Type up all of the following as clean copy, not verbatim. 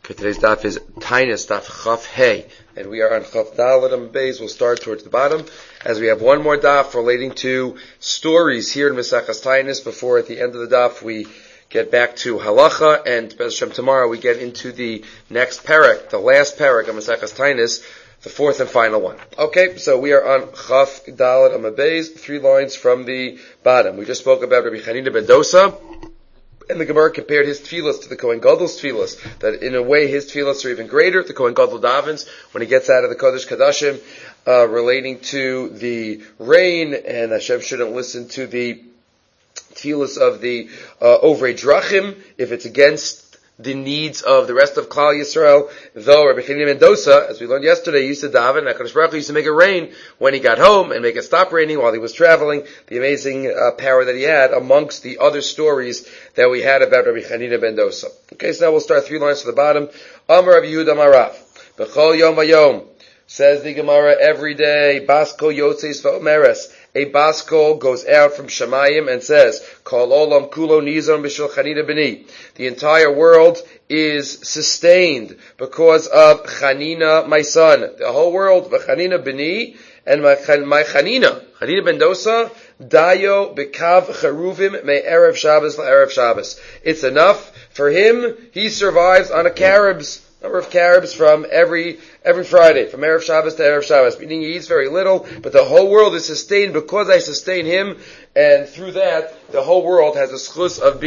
Okay, today's daf is Tainus, daf Chaf Hey, and we are on Chaf Dalet Amud Beis. We'll start towards the bottom, as we have one more daf relating to stories here in Maseches Tainus, before at the end of the daf we get back to Halacha, and Be'ez Hashem tomorrow we get into the next parak, the last parak of Maseches Tainus, the fourth and final one. Okay, so we are on Chaf Dalet Amud Beis, 3 lines from the bottom. We just spoke about Rabbi Chanina ben Dosa, and the Gemara compared his tefillas to the Kohen Gadol's tefillas, that in a way his tefillas are even greater. The Kohen Gadol davens when he gets out of the Kodesh Kadashim, relating to the rain, and Hashem shouldn't listen to the tefillas of the Ovrei Drachim if it's against the needs of the rest of Klal Yisrael. Though Rabbi Chanina ben Dosa, as we learned yesterday, used to daven, HaKadosh Baruch Hu used to make it rain when he got home and make it stop raining while he was traveling. The amazing power that he had amongst the other stories that we had about Rabbi Chanina ben Dosa. Okay, so now we'll start 3 lines to the bottom. Amar Rav Yehuda Marav, B'chol Yom Hayom, says the Gemara, every day, Basko Yotzeis V'omeres, a Baskol goes out from Shemayim and says, Kol Olam Kulo Nizon B'Shel Chanina B'ni. The entire world is sustained because of Chanina, my son. The whole world, V'Chanina B'ni, and my Chanina ben Dosa, Dayo B'Kav Cheruvim Me Erev Shabbos LaErev Shabbos. It's enough for him. He survives on a number of carobs from every Friday, from Erev Shabbos to Erev Shabbos, meaning he eats very little, but the whole world is sustained because I sustain him, and through that, the whole world has a schus of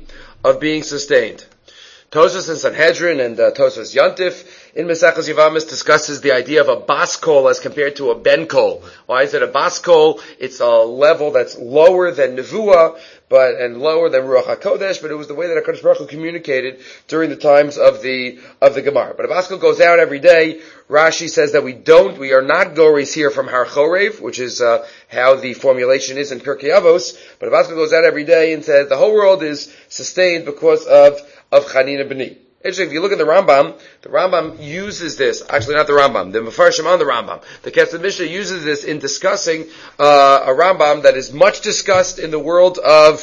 being sustained. Tosfos and Sanhedrin and Tosfos Yontif in Maseches Yevamos discusses the idea of a baskol as compared to a benkol. Why is it a baskol? It's a level that's lower than Nevuah, and lower than Ruach HaKodesh, but it was the way that HaKadosh Baruch Hu communicated during the times of the Gemara. But a baskol goes out every day. Rashi says that we are not goris here from Har Chorev, which is how the formulation is in Pirkei Avos, but a baskol goes out every day and says the whole world is sustained because of Chanina B'ni. Actually, if you look at the Rambam uses this, actually not the Rambam, the Mefarshim on the Rambam. The Kesef Mishnah uses this in discussing a Rambam that is much discussed in the world of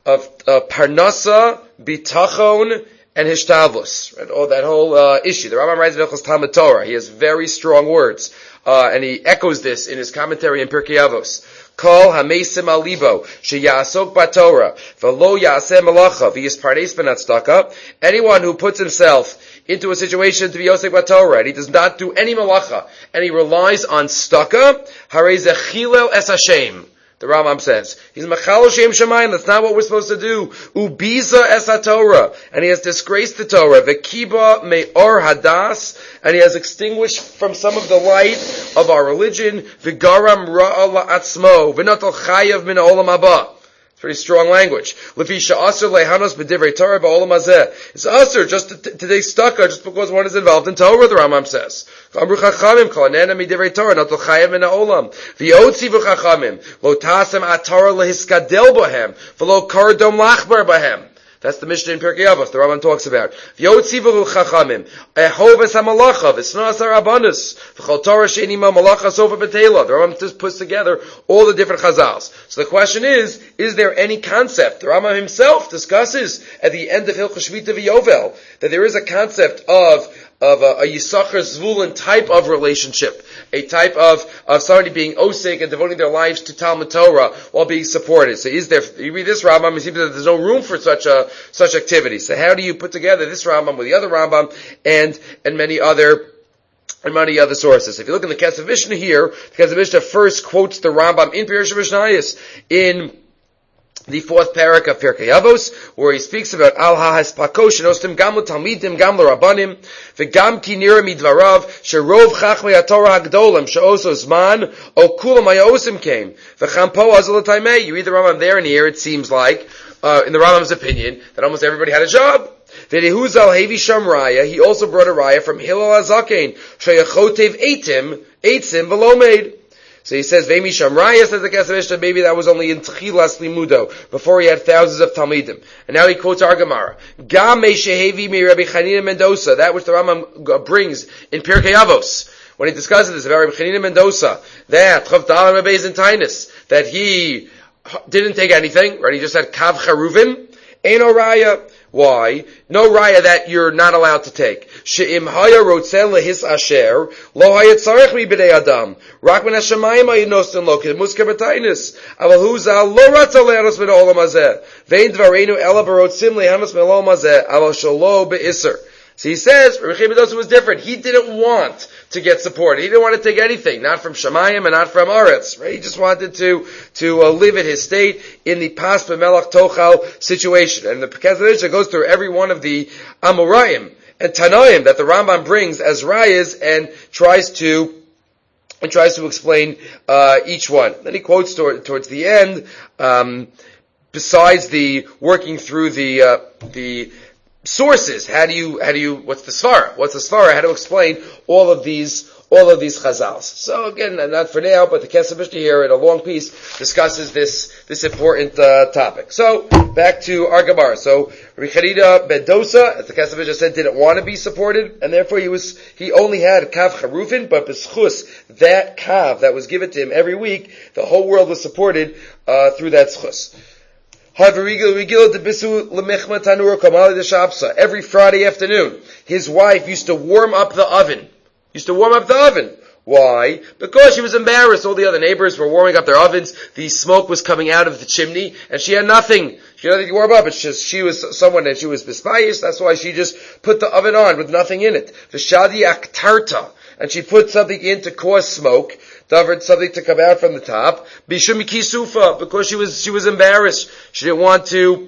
Parnasa, Bitachon, and Hishtavlus. Right? Oh, that whole issue. The Rambam writes in Hilchos Talmud Torah. He has very strong words, and he echoes this in his commentary in Pirkei Avos. Kol hamesim alibo sheyasok baTorah v'lo yaseh malacha v'yisparnes b'natzdaka. Anyone who puts himself into a situation to be yosek baTorah and he does not do any malacha and he relies on staka, harei ze chilel es Hashem. The Rambam says, he's machal shem shemayim, that's not what we're supposed to do. Ubiza es haTorah, and he has disgraced the Torah. V'kiba me'or hadas, and he has extinguished from some of the light of our religion. V'garam ra'a la'atzmo, v'natal chayav min ha'olam haba. It's pretty strong language. Lefisha asur lehanos b'divrei Torah ba'olam hazeh. It's asur just to take staka just because one is involved in Torah, the Rambam says. Amru chachamim kol anena midivrei Torah natal chayav min ha'olam. V'yotzi v'chachamim lo tasem aTorah lehiskadel bahem v'lo kardom lachbar bahem. That's the Mishnah in Pirkei Avos, the Rambam talks about. V'yotzi v'chachamim ehov es hamalacha v'snas ha'rabanos v'chol Torah she'eni ma malacha sofa b'teila. The Rambam just puts together all the different chazals. So the question is there any concept? The Rambam himself discusses at the end of Hilchos Shmita v'Yovel that there is a concept of a Yisachar Zvulun type of relationship, a type of somebody being osek and devoting their lives to Talmud Torah while being supported. So you read this Rambam, it seems that there's no room for such activity. So how do you put together this Rambam with the other Rambam and many other sources? If you look in the Kesef Mishnah here, the Kesef Mishnah first quotes the Rambam in Pirush Mishnayos in the 4th parak of Pirkei Avos, where he speaks about al ha'haspako shenostim gam l'talmidim gam l'rabanim v'gam ki nira midvarav sherov chachmei haTorah hagdolim she'oso zman o kulam hayosim came v'champo azul l'taimei. You read the Rambam there and here, it seems like, in the Rambam's opinion, that almost everybody had a job. V'dehuzal hevi sham raya, he also brought a raya from Hillel HaZaken sheyachotev eitzim v'lo made. So he says, Vemi Shamraya, says the Kesef Mishnah, maybe that was only in Tchilas Limudo, before he had thousands of Talmidim. And now he quotes our Gemara. Gam Shehevi mi Rabbi Chanina ben Dosa, that which the Rambam brings in Pirkei Avos, when he discusses this about Rabbi Chanina ben Dosa, that Chaf Dalet Amud Beis in Tainus, that he didn't take anything, right? He just had Kav Charuvim, Ein Oraya. Why? No raya that you're not allowed to take. She'im haya rotzen lehis asher, lo haya tzarech mi b'nei adam. Rak min hashamayim haya nosten lo, k'musker b'tainis. Aval hu zal lo ratza le'anos min ha'olam hazeh. Ve'in dvareinu ela barotzim le'anos min ha'olam hazeh. Aval shalo be'isser. So he says, Rabbi Medosa was different. He didn't want to get support. He didn't want to take anything, not from Shamayim and not from Aretz. Right? He just wanted to live in his state in the Pas B'melach Tochal situation. And the Pekaz goes through every one of the Amoraim and Tanoim that the Rambam brings as rayas and tries to explain each one. Then he quotes towards the end, besides the working through the sources. What's the svara? How to explain all of these chazals. So again, not for now, but the Kesef Mishnah here in a long piece discusses this important topic. So back to our Gemara. So Rabbi Chanina ben Dosa, as the Kesef Mishnah said, didn't want to be supported, and therefore he only had kav charufin, but b'schus, that kav that was given to him every week, the whole world was supported through that schus. Every Friday afternoon, his wife used to warm up the oven. Why? Because she was embarrassed. All the other neighbors were warming up their ovens. The smoke was coming out of the chimney, and she had nothing. She had nothing to warm up. It's just she was someone and she was bispayis. That's why she just put the oven on with nothing in it. V'shadi aktarta, and she put something in to cause smoke. Covered something to come out from the top. Bishum kisufa, because she was embarrassed. She didn't want to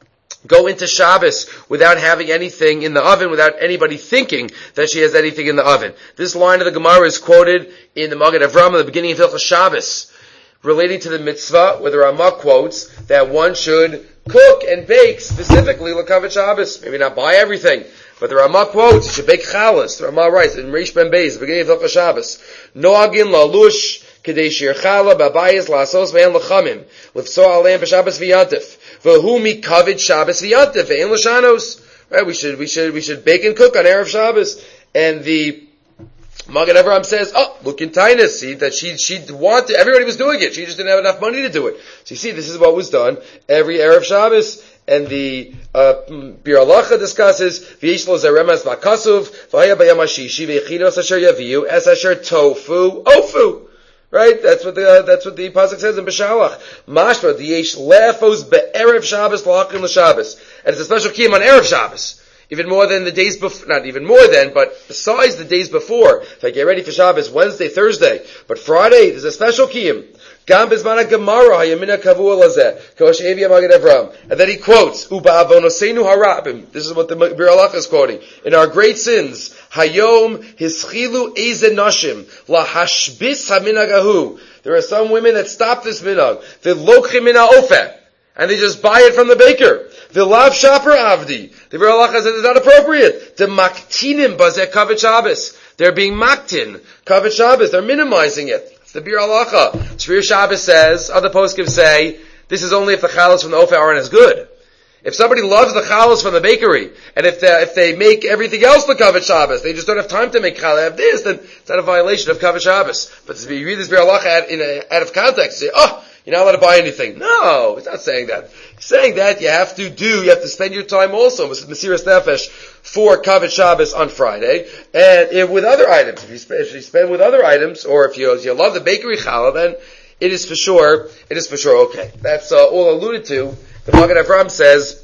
go into Shabbos without having anything in the oven, without anybody thinking that she has anything in the oven. This line of the Gemara is quoted in the Magen Avraham at the beginning of Hilchos Shabbos, relating to the mitzvah, where the Ramah quotes that one should cook and bake specifically l'kavet Shabbos. Maybe not buy everything. But the Ramah quotes, you should bake chalas. The Ramah writes in Reish Ben Beis, the beginning of Hilchos Shabbos, Noagin lalush kedei shir chala b'abayis la'asos ve'en l'chamim l'fso aleim b'Shabbos v'yantif v'hu mikavid Shabbos v'yantif ve'en l'shanos. Right? We should bake and cook on Erev Shabbos. And the Magen Avraham says, look in Tainus, see that she wanted, everybody was doing it. She just didn't have enough money to do it. So you see, this is what was done every Erev Shabbos. And the Bir Halacha discusses V'yesh lo zeremas v'kasuv v'haya b'yam hashishi v'yechinos asher yaviu es asher tofu ofu. Right? That's what the pasuk says in Beshalach. Mashma v'yesh lefos be'erev Shabbos l'hakim l'Shabbos. And it's a special kiyum on Erev Shabbos. Even more than the days before, not even more than, but besides the days before. If I get ready for Shabbos, Wednesday, Thursday. But Friday, there's a special kiyum. Gam bizman Gemara hayamina kavua lazeh kosh evi Magen Avraham, and then he quotes uba avonosenu harabim. This is what the Bir Halacha is quoting. In our great sins, hayom hischilu eze nashim lahashbis haminagahu. There are some women that stop this minhag. V'lochim min ha'ofeh, and they just buy it from the baker. V'lav shaper avdi. The Bir Halacha says it's not appropriate. The maktinim bazeh kavet Shabbos. They're being maktin kavet Shabbos. They're minimizing it. The Bir Halacha. Shvir Shabbos says, other poskim say, this is only if the chalas from the Ofer aren't as good. If somebody loves the chalas from the bakery, and if they make everything else the Kavet Shabbos, they just don't have time to make challah of this, then it's not a violation of Kavet Shabbos. But you read this Bir Halacha out of context, you say, you're not allowed to buy anything. No, it's not saying that. It's saying that you have to spend your time also with Mesiras Nefesh for Kavet Shabbos on Friday, and with other items. If you spend with other items, or if you love the bakery challah, then it is for sure okay. That's all alluded to. The Magen Avraham says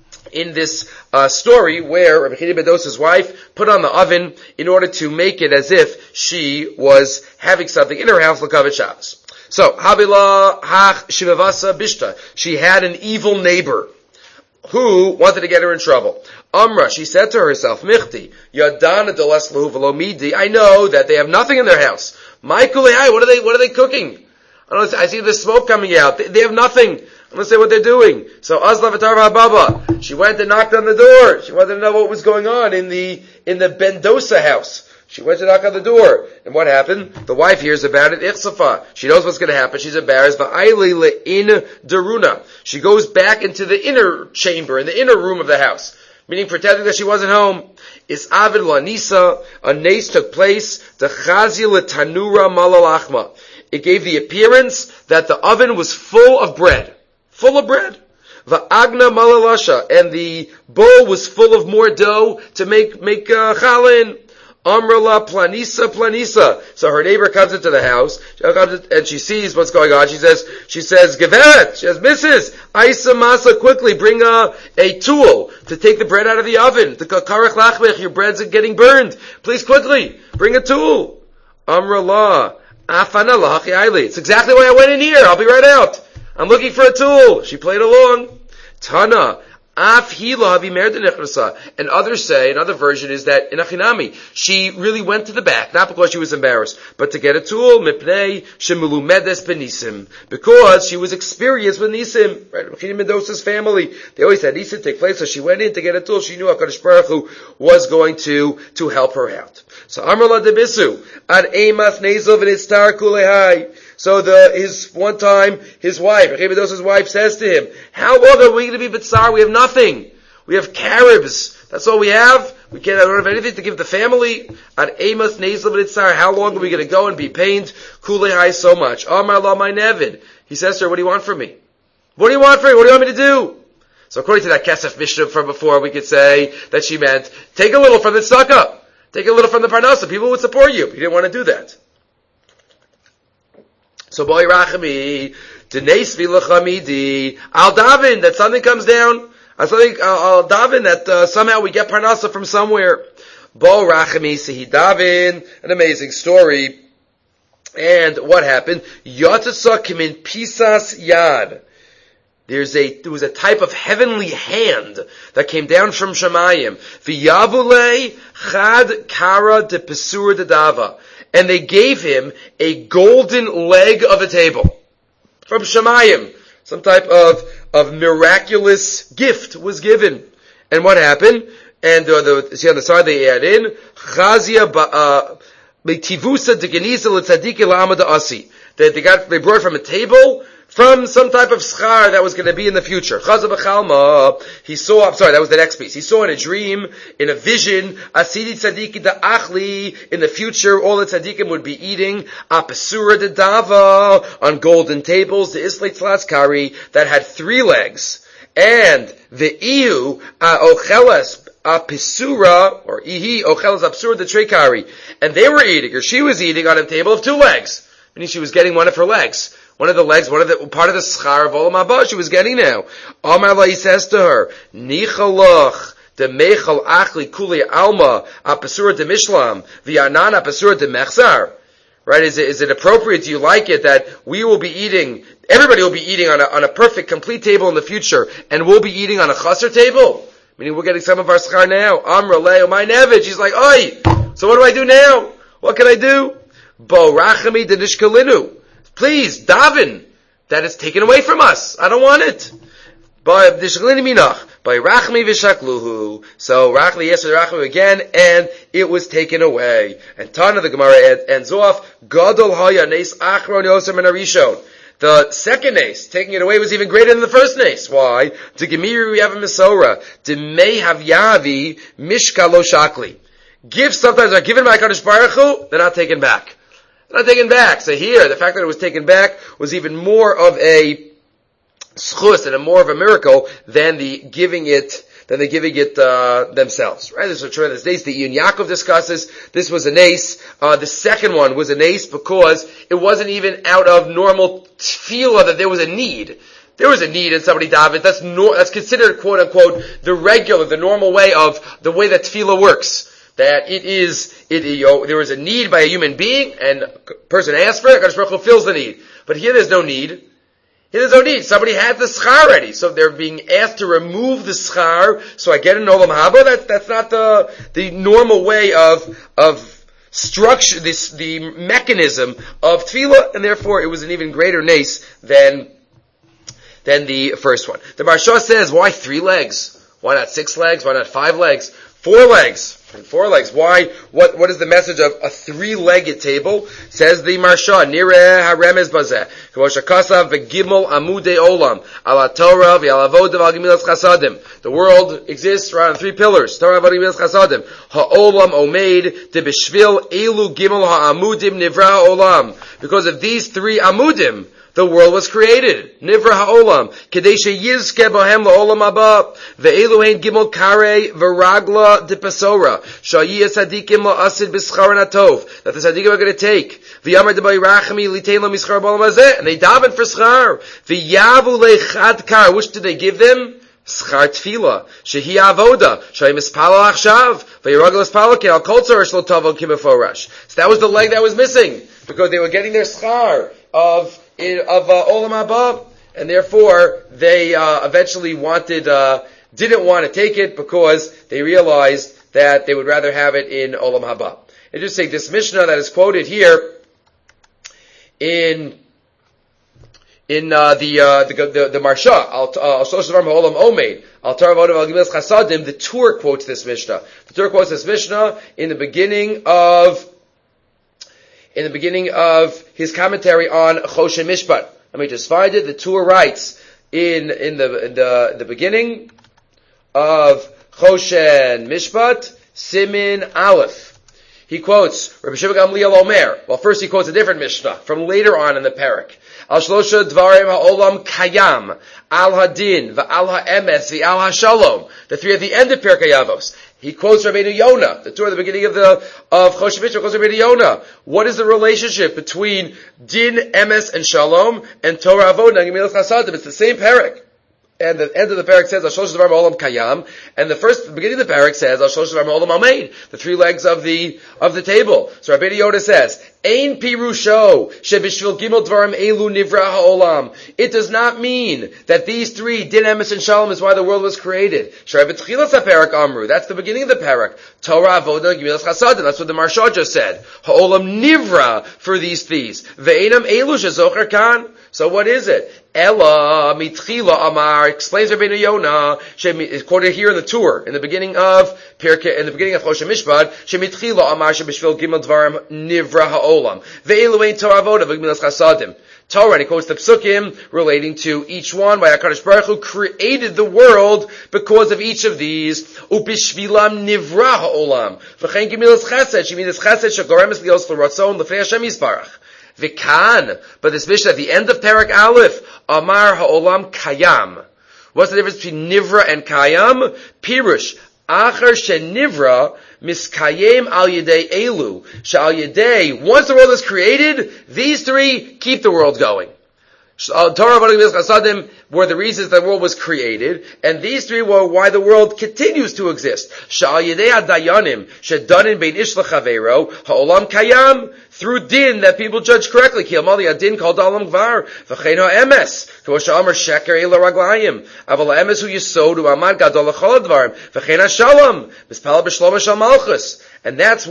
in this story where Rabbi Chanina ben Dosa's wife put on the oven in order to make it as if she was having something in her house l'kavet Shabbos. So, Havila Hach Shivavasa Bishta. She had an evil neighbor who wanted to get her in trouble. Amra, she said to herself, Michti, Yadana Deles Lahu V'lo Midi. I know that they have nothing in their house. Maikulei, what are they cooking? I see the smoke coming out. They have nothing. I'm going to say what they're doing. So, Azla V'tarva Baba. She went and knocked on the door. She wanted to know what was going on in the Ben Dosa house. She went to knock on the door. And what happened? The wife hears about it. Ichsafa. She knows what's going to happen. She's embarrassed. Va'ayli in deruna. She goes back into the inner chamber, in the inner room of the house. Meaning pretending that she wasn't home. Is avid lanisa. A nace took place. Dechazi letanura malalachma. It gave the appearance that the oven was full of bread. Full of bread. Va'agna malalasha, and the bowl was full of more dough to make challah. Amrala planisa. So her neighbor comes into the house, and she sees what's going on. She says, Geveret, she says, Mrs. Isa Masa, quickly bring a tool to take the bread out of the oven. The karach lachmech, your bread's getting burned. Please quickly, bring a tool. Amrala, afana lahachi aili. It's exactly why I went in here. I'll be right out. I'm looking for a tool. She played along. Tana. And others say, another version is that in Achinami, she really went to the back, not because she was embarrassed, but to get a tool, because she was experienced with Nisim. Right? Mechinim Mendoza's family, they always had Nisim take place, so she went in to get a tool. She knew HaKadosh Baruch Hu was going to help her out. So Amrla Debisu, Ad Eimath Nezel V'Nitztar Kulehai. So his wife, Mendoza's wife says to him, how long are we going to be B'tzar? We have nothing. We have caribs. That's all we have. We don't have anything to give the family. At Amos Nezel B'Nitzar, how long are we going to go and be pained? Kulehai so much. Amar la my nevid. He says to her, what do you want from me? What do you want from me? What do you want me to do? So according to that Kesef Mishnah from before, we could say that she meant, take a little from the tzedakah. Take a little from the parnasa. People would support you. He didn't want to do that. So boy rachami, Denes vilachamidi, I'll daven that something comes down. I'll daven that somehow we get parnasa from somewhere. Bo rachami, so he daven, an amazing story. And what happened? Yatzasa kimin pisas yad. There was a type of heavenly hand that came down from Shemayim. V'yavule chad kara de pesur de dava. And they gave him a golden leg of a table. From Shemayim. Some type of miraculous gift was given. And what happened? And see on the side they add in, Chazia Tivusa de Genisa l'tzaddik l'amad asi. They brought from a table from some type of schar that was going to be in the future. Chazah b'chalma, that was the next piece. He saw in a dream, in a vision, asidi tzaddik da achli, in the future, all the tzaddikim would be eating apesura de dava, on golden tables, the islay tzlaskari, that had 3 legs. And the ihu, ochelas apesura, or ihi, ochelas apesura de trekari. And they were eating, or she was eating on a table of 2 legs. Meaning she was getting one of her legs. One of the legs, part of the schar of Olam Haba she was getting now. Amar la, he says to her, Nichalach, de mechal achli kuli alma, apesura de mishlam, v'yanan apesura de mechzar. Right? Is it appropriate? Do you like it that everybody will be eating on a perfect, complete table in the future, and we'll be eating on a chaser table? Meaning we're getting some of our schar now. Amra leo, my nevid. She's like, oi! So what do I do now? What can I do? Bo rachami de nishkalinu. Please, daven, that is taken away from us. I don't want it. By rachmi v'shakluhu. So rachmi, yes, rachmi again, and it was taken away. And Tana, the Gemara ends off, Gadol haya nes achron yosem and arishon. The second nes, taking it away, was even greater than the first nes. Why? To Gemiri we have a Mesora. To may have yavi mishkalo shakli. Gifts sometimes are given by HaKadosh Baruch Hu, they're not taken back. Not taken back. So here, the fact that it was taken back was even more of a schus and more of a miracle than the giving it themselves. Right? This is a tremendous nace. The Iyun Yaakov discusses. This was a nace. The second one was a nace because it wasn't even out of normal tefillah that there was a need. There was a need in somebody daven. That's considered, quote unquote, the normal way of the way that tefillah works. That there is a need by a human being, and a person asks for it, HaKadosh Baruch Hu fills the need. But here there's no need. Here there's no need. Somebody had the schar already, so they're being asked to remove the schar, so I get an olam haba. That's not the normal way of structure, the mechanism of tefillah, and therefore it was an even greater nace than the first one. The Maharsha says, why 3 legs? Why not 6 legs? Why not 5 legs? 4 legs. 4 legs. Why? What is the message of a 3-legged table? Says the Maharsha, Nireh haremez bazeh. K'moshe kasav v'gimel amudei olam. Ala Torah v'ala avodah v'al gemilas chasadim. The world exists around 3 pillars. Torah v'al gemilas chasadim. Ha'olam omeid de b'shvil elu gimel ha'amudim nivra olam. Because of these 3 amudim, the world was created. Nivra ha'olam. Kadesha yizke bohem la'olam haba. Ve'elu hein gimel kare v'ragla dipasora. Sha'yiyah sadikim la'asid b'scharan atov. That the sadikim are going to take. V'yamar debai rachami litein lo mischar b'olam hazeh. And they daven for schar. V'yavu lechad kar. Which did they give them? Schar tefila, shehi avoda, shei mispalo achshav, v'yiragel mispalo ki al kol tzor shlo tavo ki beforash. So that was the leg that was missing, because they were getting their schar of olam haba, and therefore they eventually didn't want to take it because they realized that they would rather have it in olam haba. And just say this Mishnah that is quoted here in the Marsha, the Tur quotes this Mishnah. The Tur quotes this Mishnah in the beginning of his commentary on Choshen Mishpat. Let me just find it. The Tur writes in the beginning of Choshen Mishpat, Simin Aleph. He quotes Rabbi Shimon Gamliel Omer. Well, first he quotes a different Mishnah from later on in the parak. Al shlosha dvarim ha'olam kayam, al hadin, va'al ha'emes, v'al ha'shalom. The three at the end of Pirkei Avos. He quotes Rabbeinu Yonah. The two at the beginning of Choshen Mishpat quotes Rabbeinu Yonah. What is the relationship between din, emes, and shalom, and Torah avodah and Gemilas Chasadim? It's the same parak. And the end of the parak says, Al-Shlosh Dvarim Ha'olam Kayam. And the beginning of the parak says, Al-Shlosh Dvarim Ha'olam Amein. The three legs of the table. So Rabbeinu Yonah says, Ein Pirusho, Shebishvil Gimel Dvarim Elu Nivra Ha'olam. It does not mean that these three, Din, Emes, and Shalom, is why the world was created. Sh'ray B'tchilas HaParak Amru. That's the beginning of the parak. Torah, Avodah, Gemilas Chasadim. That's what the Marsha just said. Ha'olam Nivra for these thieves. Ve'enam Elu Shezocher Kan. So what is it? Ella mitchila amar explains Rabbeinu Yonah, quoted here in the Tur, in the beginning of Choshen Mishpat, shemitchila amar shebishvil gimel dvarim nivra ha'olam ve'elu ein Torah avodah v'gemilas chasadim. Torah, and he quotes the psukim relating to each one, by HaKadosh Baruch Hu created the world because of each of these. Upishvilam nivra ha'olam v'chein gemilas chesed, she means chesed shegoremes lios l'ratzon l'fnei Hashem Yisbarach. Vikan, but this Mishnah at the end of Parak Aleph, Amar Ha'olam Kayam. What's the difference between Nivra and Kayam? Pirush, Acher Shenivra, Miskayem Al Yedei Elu, Sha'al Yedei, once the world is created, these three keep the world going. Torah, Avodah, Gemilas Chasadim were the reasons the world was created, and these three were why the world continues to exist. Sha'al Yedei Adayanim, Shedanin Bein Ish L'Chaveiro, Ha'olam Kayam, through din that people judge correctly. Ki amali adin called alam gvar v'chein ha'emes. K'mo she'amar sheker eila raglayim. Aval ha'emes hu yisod u'amad gadol l'chol advarim v'chein ha'shalom mispal b'shlom shal malchus. And that's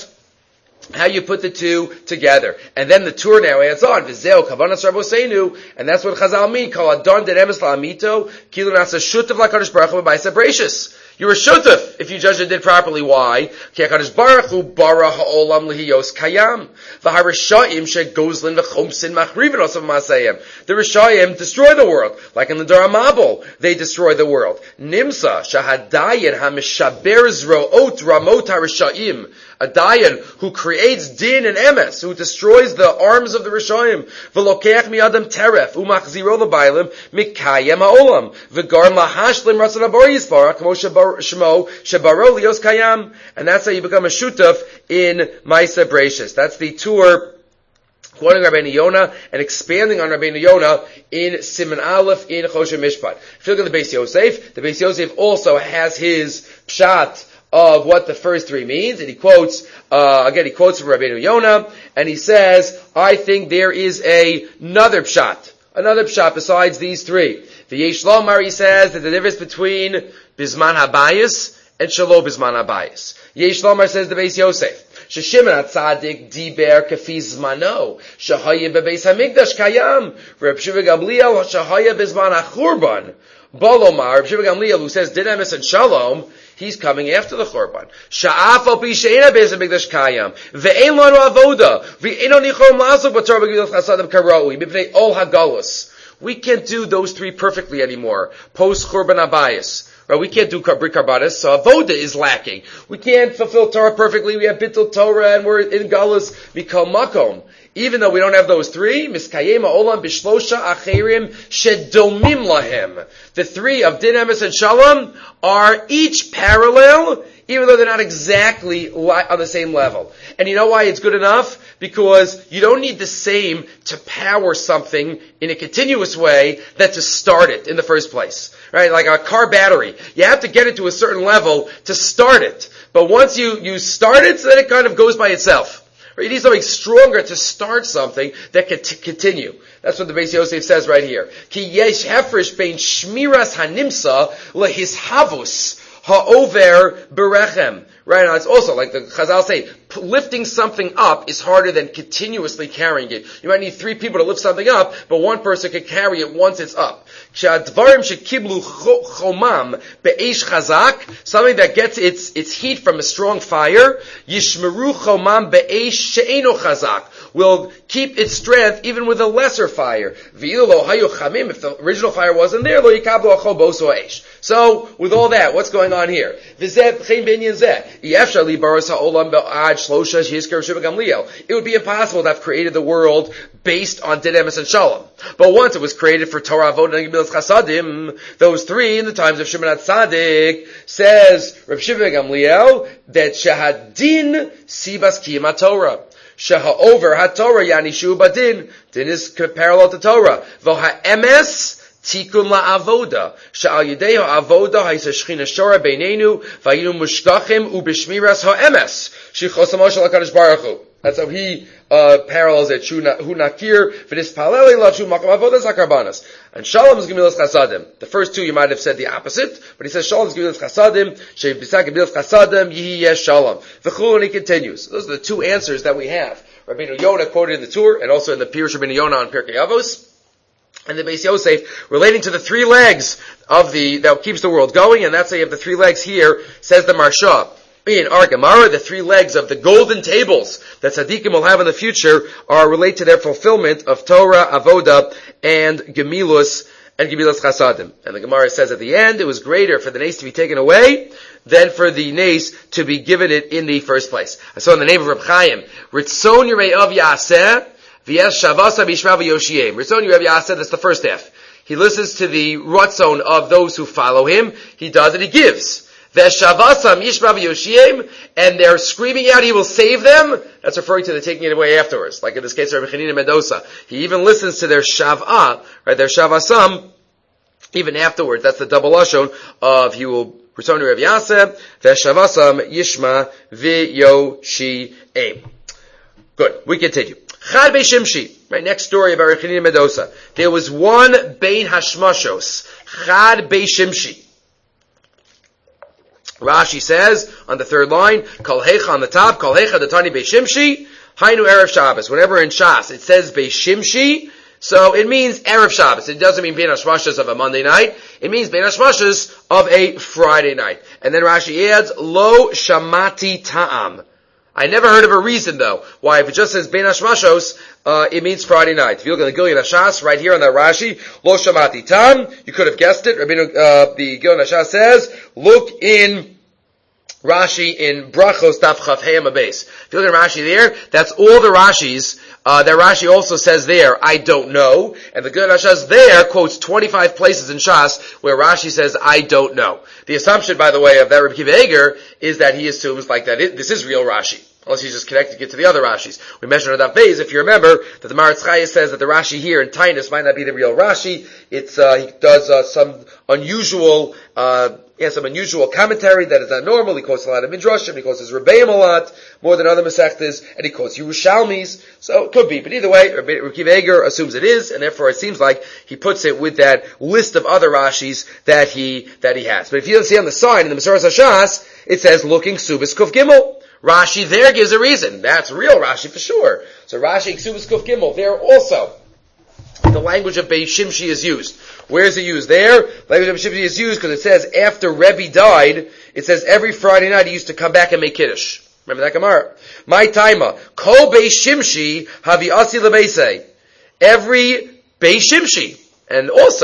how you put the two together. And then the Tur now adds on, V'zeo kavanas Rabbeinu, and that's what Chazal mean, Kol adon den emes la'amito, kilu nasa shutav l'HaKadosh Baruch Hu b'ma'aseh breishis. You're a shutaf if you judge it did properly. Why? Ki HaKadosh Baruch Hu bara ha'olam lihiyos kayam. V'harishayim shegozlin v'chomsin machrivin osav ma'aseyim. The Rishayim destroy the world. Like in the Dor HaMabul, they destroy the world. Nimsa shahadayin ha'mishaber zro'ot ramot harishayim. A dayan who creates din and emes, who destroys the arms of the Rishayim. V'lokeach mi'adam teref, u'machziro l'baylim, mikayem ha'olam. V'garm lahashlim ratzon habor yisbarach, k'mo shemo shebaro lios kayam. And that's how you become a shutaf in Maisa Breishis. That's the Tur quoting Rabbeinu Yonah and expanding on Rabbeinu Yonah in Siman Aleph in Choshen Mishpat. If you look at the Beis Yosef, the Beis Yosef also has his pshat of what the first three means, and he quotes from Rabbeinu Yonah, and he says, I think there is another pshat besides these three. The Yesh Lomar, he says that the difference between Bisman Habayis and Shalom Bisman Habayis. Yesh Lomar says the Beis Yosef, Sheshimon HaTzadik diber kafi zmano, shahaya bebeis hamikdash kayam, Reb Shimon Gamliel shahaya bisman hachurban. Balomar, Reb Shimon Gamliel, who says din emes and shalom, he's coming after the Churban. Sha'af al pi she'ena beis hamikdash kayam, ve'ein lanu avoda, ve'ein onichom lasok b'torah b'gemilas chasadim karoi, mipnei ol hagalus. We can't do those three perfectly anymore. Post Churban Habayis. Right? We can't do Brit Karbanis, so Avoda is lacking. We can't fulfill Torah perfectly. We have Bittul Torah and we're in Galus Mikal Makom. Even though we don't have those three, miskayem ha'olam b'shlosha acherim shedomim lahem. The three of din, emes, and shalom are each parallel, even though they're not exactly on the same level. And you know why it's good enough? Because you don't need the same to power something in a continuous way that to start it in the first place. Right? Like a car battery. You have to get it to a certain level to start it. But once you start it, so then it kind of goes by itself. Right? You need something stronger to start something that can continue. That's what the Beis Yosef says right here. Ki yesh hefresh bein shmiras hanimsa lehishavus ha'over berechem. Right now, it's also like the Chazal say, lifting something up is harder than continuously carrying it. You might need three people to lift something up, but one person can carry it once it's up. Something that gets its heat from a strong fire, yishmeru chomam be'esh she'eno chazak, will keep its strength even with a lesser fire. If the original fire wasn't there, so, with all that, what's going on here? It would be impossible to have created the world based on din, emes, and shalom. But once it was created for Torah, Avodah, and Gemilas Chasadim, those three in the times of Shimon HaTzadik, says Reb Shimon Gamliel that Shahadin Sibas Kiyam HaTorah. Shaha'over HaTorah Yanishu Badin. Din is parallel to Torah. V'ha'emes Tikun la'avoda. Sha'al yidei ha'avoda ha'isa shechina shora beinenu v'ayinu mushkachim u'bishmiras ha'emes. Shichos ha'moshel HaKadosh Baruch Hu. That's how he parallels it. Hu nakir v'nispaleli lachu makam avoda zakarbanas. And Shalom is Gemilas Chasadim. The first two you might have said the opposite, but he says Shalom is Gemilas Chasadim, Shev Bisak Gemilas Chasadim, Yihi Yesh Shalom. V'chul, and he continues. Those are the two answers that we have. Rabbeinu Yonah quoted in the Tur, and also in the Pirush Rabbeinu Yonah on Pirkei Avos. And the Beis Yosef, relating to the three legs that keeps the world going, and that's how you have the three legs here, says the Marsha. In our Gemara, the three legs of the golden tables that Tzaddikim will have in the future are related to their fulfillment of Torah, Avoda, and Gemilas Chasadim. And the Gemara says at the end, it was greater for the nace to be taken away than for the nace to be given it in the first place. I saw in the name of Reb Chaim, Ritzon Yirei Av Yaseh, V'yesh Shavasa B'Yishma V'Yoshiyim. Ritzon Yirei Av Yaseh, that's the first half. He listens to the Ratzon of those who follow him, he does it, he gives. V'shavasam Yishma V'Yoshiyim, and they're screaming out, he will save them. That's referring to the taking it away afterwards. Like in this case, Rabbi Chanina Mendoza. He even listens to their Shav'ah, right, their Shavasam, even afterwards. That's the double lashon of he will return to Rav Yaseh, V'shavasam Yishma V'Yoshiyim. Good. We continue. Chad Bei Shimshi. Right, next story about Rabbi Chanina Mendoza. There was one Bein Hashmashos. Chad Bei Shimshi. Rashi says on the third line, Kol Hecha on the top, Kol Hecha Datani Bei Shimshi, Hainu Erev Shabbos. Whenever in Shas it says Bei Shimshi, so it means Erev Shabbos. It doesn't mean Bein Hashmashos of a Monday night. It means Bein Hashmashos of a Friday night. And then Rashi adds, Lo Shamati Ta'am. I never heard of a reason though, why if it just says Bein Hashmashos, it means Friday night. If you look at the Gilyon HaShas, right here on that Rashi, Lo Shamati Tam, you could have guessed it. The Gilyon HaShas says, look in Rashi in Brachos Daf Chaf Hey Amabes. If you look at Rashi there, that's all the Rashis, that Rashi also says there, I don't know. And the Gilyon HaShas there quotes 25 places in Shas where Rashi says, I don't know. The assumption, by the way, of that Rabbi Kiva Eger is that he assumes like that this is real Rashi. Unless he's just connecting it to the other Rashis. We mentioned on Daf Beis, if you remember, that the Maharatz Chaya says that the Rashi here in Tainus might not be the real Rashi. It's, he does, some unusual commentary that is not normal. He quotes a lot of Midrashim, he quotes his Rebbeim a lot, more than other Masechtas, and he quotes Yerushalmis. So, it could be. But either way, Rabbi Kiva Eger assumes it is, and therefore it seems like he puts it with that list of other Rashis that he has. But if you don't see on the side, in the Masoras HaShas, it says, looking Subis Kuf Gimel. Rashi there gives a reason. That's real Rashi for sure. So Rashi, Ksubas Kuf Gimel, there also, the language of Bei Shimshi is used. Where is it used? There, language of Bei Shimshi is used because it says after Rebbe died, it says every Friday night he used to come back and make Kiddush. Remember that Gemara? My Taima, Kol Bei Shimshi Havi Asi Lebeisei. Every Bei Shimshi, and also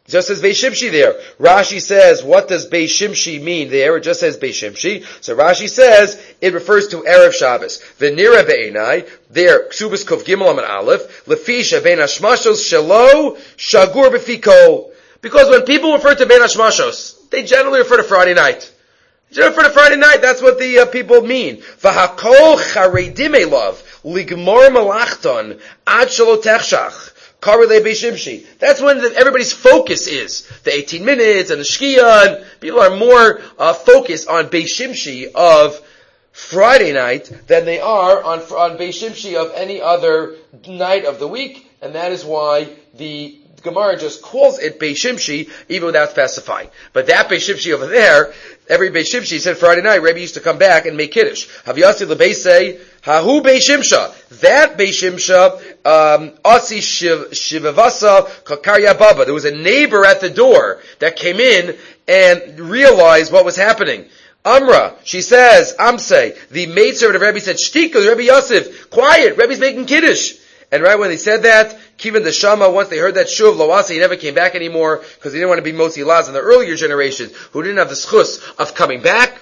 Just says Beis Shimshi there. Rashi says, what does Beis Shimshi mean there? It just says Beis Shimshi. So Rashi says, it refers to Erev Shabbos. V'nira be'enai, there, Ksubas Kuf Gimel Amid Aleph, Lefisha bein hashmashos shelo, shagur b'fikol. Because when people refer to bein hashmashos, they generally refer to Friday night. For the Friday night, that's what the people mean. V'hakol charedim elav, ligmor malachton, ad shelo techshach. That's when everybody's focus is. The 18 minutes and the Shkia, and people are more focused on Beis Shimshi of Friday night than they are on Beis Shimshi of any other night of the week, and that is why the Gemara just calls it Beis Shimshi, even without specifying. But that Beis Shimshi over there, every Beis Shimshi said Friday night, Rebbe used to come back and make Kiddush. Haviyasi l'beis say, Hahu Beis Shimsha. That Beis Shimsha, Asi Shivavasa Kakarya Baba. There was a neighbor at the door that came in and realized what was happening. Amra, she says, Amse, the maidservant of Rebbe said, Shtika, Rebbe Yosef, quiet, Rebbe's making Kiddush. And right when they said that, Kivan the Shama, once they heard that Shuv Lawasi, he never came back anymore, because he didn't want to be Motzi Laz in the earlier generations, who didn't have the schus of coming back.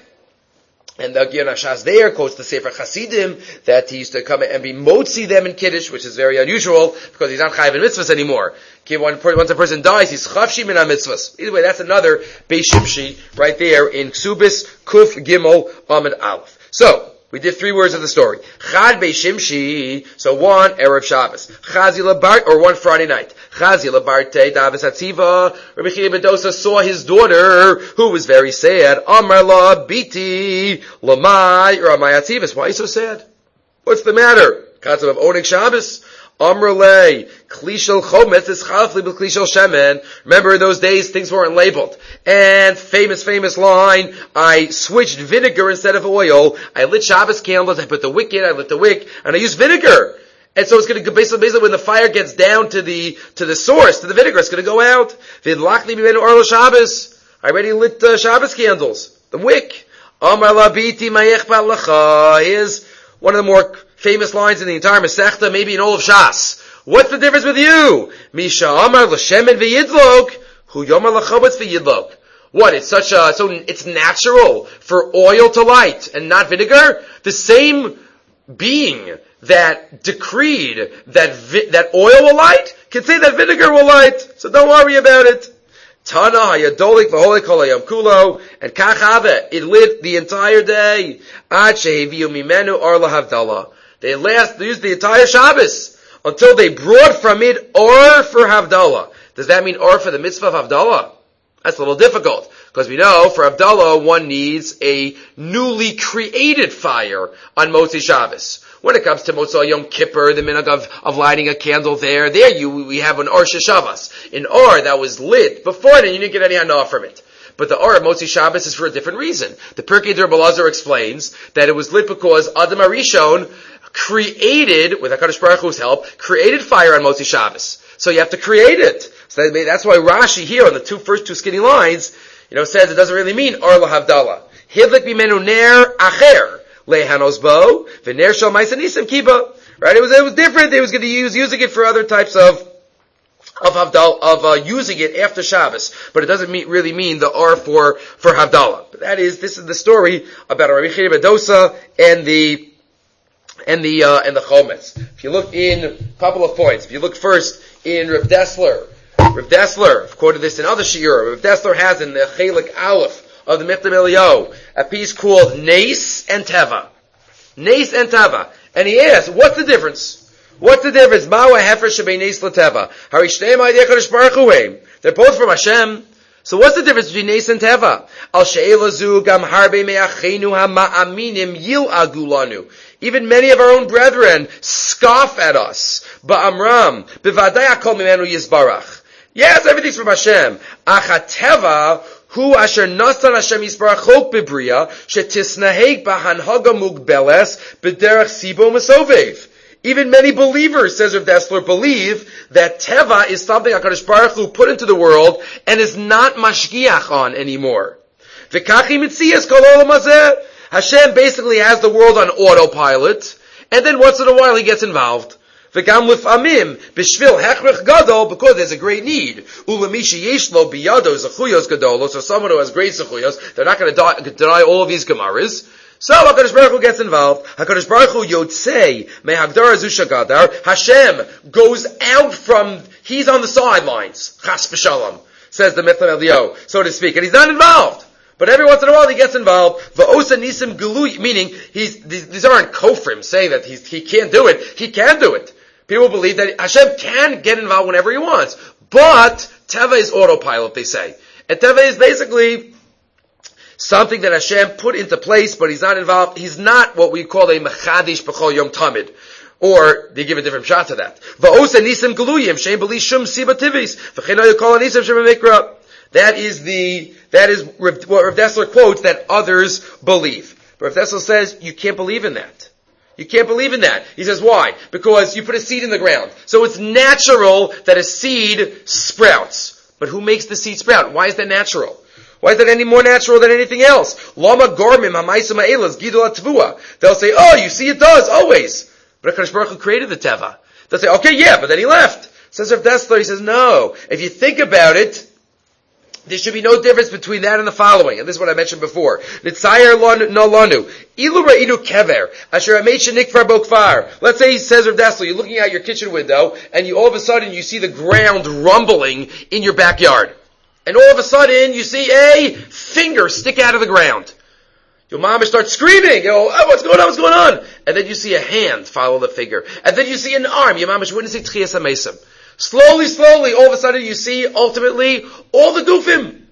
And the Gir Nashas there quotes the Sefer Chasidim, that he used to come and be Motzi them in Kiddush, which is very unusual, because he's not Chayiv in mitzvahs anymore. Once a person dies, he's Chavshim in mitzvahs. Either way, that's another Beis Shimshi, right there in Ksubis, Kuf, Gimel, Amid Aleph. So, we did 3 words of the story. Chad Beis Shimshi, so one Erev Shabbos. Chazi Labart, or one Friday night. Chazi Labarte, Davis Hatziva, Rabbi Chia ben Dosa saw his daughter, who was very sad. Amar la biti, lamai, or Amai Hatzivas. Why are you so sad? What's the matter? Concept of Oneg Shabbos? Amrle, klishel chometz is chafli b'klishel shemen. Remember in those days things weren't labeled. And famous line, I switched vinegar instead of oil. I lit Shabbos candles, I put the wick in, I lit the wick, and I used vinegar. And so it's going to basically when the fire gets down to the source, to the vinegar, it's going to go out. V'lachli b'menu orlo Shabbos. I already lit Shabbos candles, the wick. Amar la biti mayechpat lacha. Here's one of the more famous lines in the entire Masechta, maybe in all of Shas. What's the difference with you? Misha Amar l'shemen v'yidlok, hu yomar l'chobetz v'yidlok. What? It's it's natural for oil to light and not vinegar? The same being that decreed that oil will light can say that vinegar will light. So don't worry about it. Tana hayadolik v'holik kol hayom kulo, and kachave, it lit the entire day. Ad sheheviu mimenu or lahavdalah. They used the entire Shabbos until they brought from it or for Havdalah. Does that mean or for the mitzvah of Havdalah? That's a little difficult, because we know for Havdalah one needs a newly created fire on Motzi Shabbos. When it comes to Motzei Yom Kippur, the minhag of lighting a candle there we have an Or Sheshavas. An Or that was lit before it, and you didn't get any hana from it. But the Or of Motzi Shabbos is for a different reason. The Pirkei D'Rabbi Elazar explains that it was lit because Adam HaRishon created, with HaKadosh Baruch Hu's help, created fire on Motzi Shabbos. So you have to create it. So that's why Rashi here on the first two skinny lines, says it doesn't really mean Or LaHavdalah. Hidlik bimenu ner acher lehanos bo v'ner shal ma'aser nisim kiba. Right? It was different. They was going to using it for other types of using it after Shabbos, but it doesn't really mean the Or for Havdalah. But this is the story about Rabbi Chia ben Dosa and the Chometz. If you look in a couple of points, if you look first in Rav Dessler, I've quoted this in other shiur. Rav Dessler has in the Chelik Aleph of the Michtav Eliyahu a piece called Neis and Teva. Neis and Teva. And he asks, what's the difference? What's the difference? Ma'u hefer shebei Neis l'Teva. Harishneim ha'idei HaKadosh Baruch Hu. They're both from Hashem. So what's the difference between Neis and Teva? Al she'ela zu gam harbe me'achenu ha'ma'aminim yil'agu lanu. Even many of our own brethren scoff at us. Ba'amram, b'vadai hakol mimenu yizbarach. Yes, everything's from Hashem. Achateva, hu asher nasan Hashem yizbarach chok bebriya, shetisnaheg b'hanhaga mugbeles, b'derech sibo mesovev. Even many believers, says Rav Dessler, believe that Teva is something HaKadosh Baruch Hu put into the world and is not mashgiach on anymore. V'kachi mitziyas kol olam hazeh. Hashem basically has the world on autopilot, and then once in a while he gets involved. V'gam lif'amim b'shvil hechrich gadol, because there's a great need. Ulamishi yeshlo biyado zechuyos gadolos, so someone who has great zechuyos, they're not going to deny all of these gemaras. So HaKadosh Baruch Hu gets involved. HaKadosh Baruch Hu yotzei mehagdara zusha gadar. Hashem goes out from, he's on the sidelines. Chas v'shalom, says the Mitzvah Eliyahu, so to speak, and he's not involved. But every once in a while he gets involved. Va'osa nisim gului, meaning these aren't kofrim saying that he can't do it. He can do it. People believe that Hashem can get involved whenever he wants. But Teva is autopilot, they say. And Teva is basically something that Hashem put into place, but he's not involved. He's not what we call a mechadish b'chol yom tamid. Or they give a different shot to that. Va'osa nisim galuyim shein b'li shum siba tivis v'chino yikol nisim shem mikra. That is what Rav Dessler quotes that others believe. But Rav Dessler says you can't believe in that. You can't believe in that. He says why? Because you put a seed in the ground. So it's natural that a seed sprouts. But who makes the seed sprout? Why is that natural? Why is that any more natural than anything else? Lama gormim ha'maisa ma'elas gidol atvua. They'll say, oh, you see it does, always. But HaKadosh Baruch Hu created the teva. They'll say, okay, yeah, but then he left. Says Rav Dessler, he says, no. If you think about it, there should be no difference between that and the following. And this is what I mentioned before. Nitzayer no lanu. Ilu ra'inu kever. Asher ha'meisha nikvar bo kfar. Let's say he says, Rav Dessler, you're looking out your kitchen window, and all of a sudden you see the ground rumbling in your backyard. And all of a sudden you see a finger stick out of the ground. Your mama starts screaming. You go, oh, what's going on? What's going on? And then you see a hand follow the finger. And then you see an arm. Your mama is witnessing Tchias HaMesim. Slowly, all of a sudden you see, ultimately, all the gufim.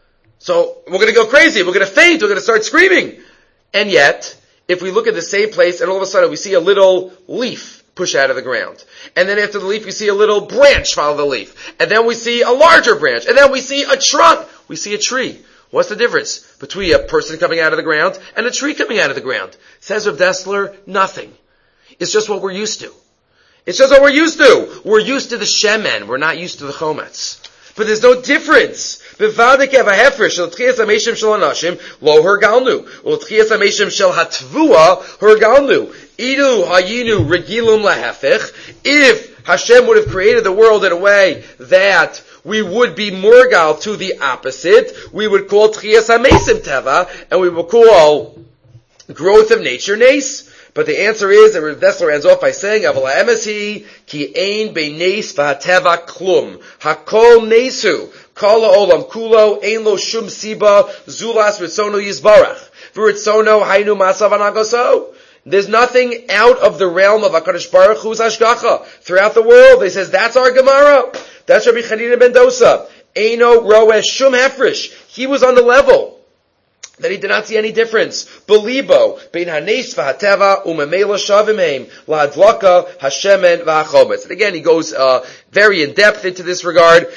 So, we're gonna go crazy, we're gonna faint, we're gonna start screaming. And yet, if we look at the same place, and all of a sudden we see a little leaf push out of the ground. And then after the leaf, we see a little branch follow the leaf. And then we see a larger branch. And then we see a trunk. We see a tree. What's the difference between a person coming out of the ground and a tree coming out of the ground? Says Rav Dessler, nothing. It's just what we're used to. It's just what we're used to. We're used to the shemen. We're not used to the chometz. But there's no difference. B'vadik ev ha'hefresh shel tchias ha'meishim shel anashim lo hergalnu. Ul tchias ha'meishim shel hatvua hergalnu. Idu hayinu regilum lahefech. If Hashem would have created the world in a way that we would be morgal to the opposite, we would call tchias ha'meisim teva, and we would call growth of nature nes. But the answer is, that Rav Dessler ends off by saying, Aval ha'emes ki ein be'nes v'hateva klum. Hakol nesu. Kala olam kulo, ein lo shum siba, zulas ritzono yizbarach. V'ritzono hainu masav anagoso. There's nothing out of the realm of HaKadosh Baruch Hu's hashgacha. Throughout the world, they says, that's our Gemara. That's Rabbi Chanina ben Dosa. Eino roesh shum hefresh. He was on the level that he did not see any difference. Belibo, bein hanes v'hateva umemela shavim heim lahadlaka hashemen v'achometz. And again, he goes very in depth into this regard,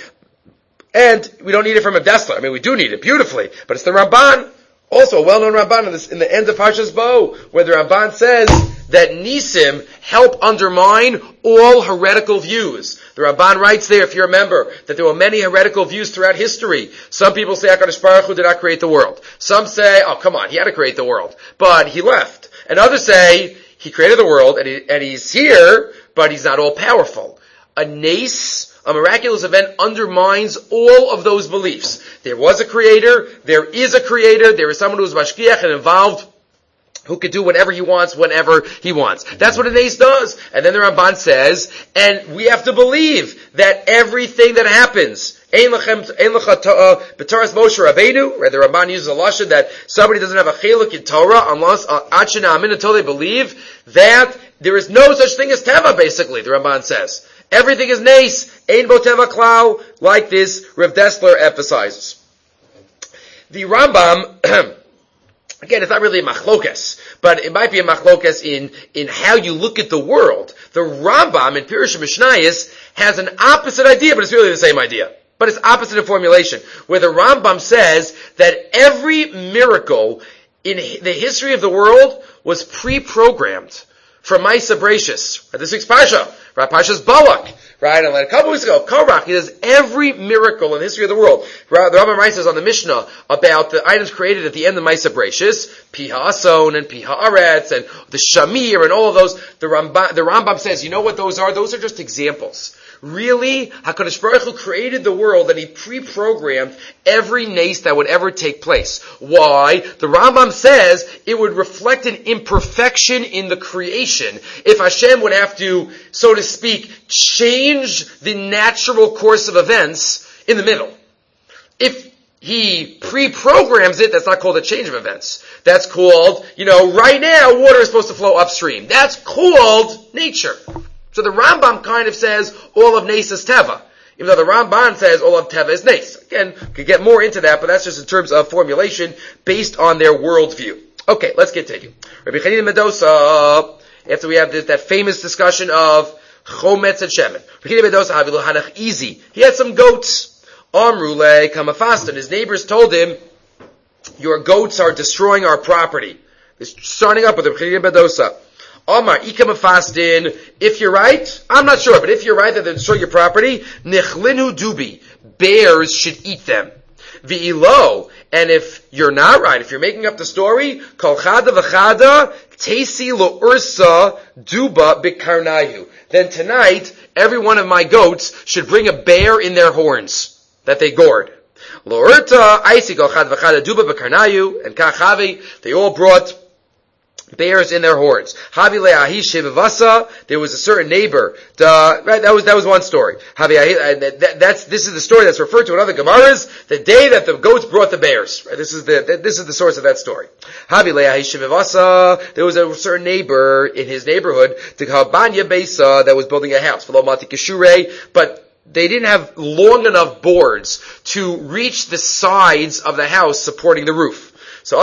and we don't need it from a Dessler. I mean, we do need it beautifully, but it's the Ramban, also a well-known Ramban in the end of Parshas Bo, where the Ramban says that Nisim help undermine all heretical views. The Ramban writes there, if you remember, that there were many heretical views throughout history. Some people say HaKadosh Baruch Hu did not create the world. Some say, oh come on, he had to create the world, but he left. And others say, he created the world, and he's here, but he's not all powerful. A nace, a miraculous event, undermines all of those beliefs. There was a creator, there is a creator, there is someone who is mashgiach and involved, who can do whatever he wants, whenever he wants. That's what an ace does. And then the Ramban says, and we have to believe that everything that happens, Ein lecha b'Toras Moshe Rabbeinu, right? The Ramban uses a lashon that somebody doesn't have a cheluk in Torah unless until they believe that there is no such thing as teva. Basically, the Ramban says everything is nes, ein bo teva klal, like this Rav Dessler emphasizes. The Rambam. Again, it's not really a machlokes, but it might be a machlokes in how you look at the world. The Rambam in Pirush Mishnayos has an opposite idea, but it's really the same idea. But it's opposite in formulation, where the Rambam says that every miracle in the history of the world was pre-programmed from Maisa Bereshis. This week's Parsha, right? Parshas Balak, right? And like a couple weeks ago, Korach, he does every miracle in the history of the world. Right? The Rambam writes says on the Mishnah about the items created at the end of Maisa Bereshis, Piha Ason and Piha Aretz and the Shamir and all of those. The Rambam says, you know what those are? Those are just examples. Really, HaKadosh Baruch Hu created the world and he pre-programmed every nace that would ever take place. Why? The Rambam says it would reflect an imperfection in the creation if Hashem would have to, so to speak, change the natural course of events in the middle. If he pre-programs it, that's not called a change of events. That's called, right now water is supposed to flow upstream. That's called nature. So the Rambam kind of says all of Nes is Teva, even though the Ramban says all of Teva is Nes. Again, could get more into that, but that's just in terms of formulation based on their worldview. Okay, let's continue. Rabbi Chanina Medosa, after we have that famous discussion of Chometz and Shemen. Rabbi Chanina Medosa, Havilu Hanach Easy. He had some goats. Amrule Kamafastan. His neighbors told him, your goats are destroying our property. They're starting up with Rabbi Chanina Medosa. Omar, Ikamafastin, if you're right, I'm not sure, but if you're right that they destroy your property, Nichlinu Dubi, bears should eat them. V'ilo, and if you're not right, if you're making up the story, Kol Chada V'chada, Tesi Lo Ursa Duba Bikarnayu. Then tonight, every one of my goats should bring a bear in their horns that they gored. Lo Urta, Aisi Kol Chada V'chada Duba Bikarnayu, and Kachavi, they all brought bears in their horns. There was a certain neighbor. Right, that was one story. This is the story that's referred to in other Gemaras. The day that the goats brought the bears. Right, this is the source of that story. There was a certain neighbor in his neighborhood, that was building a house. But they didn't have long enough boards to reach the sides of the house supporting the roof. So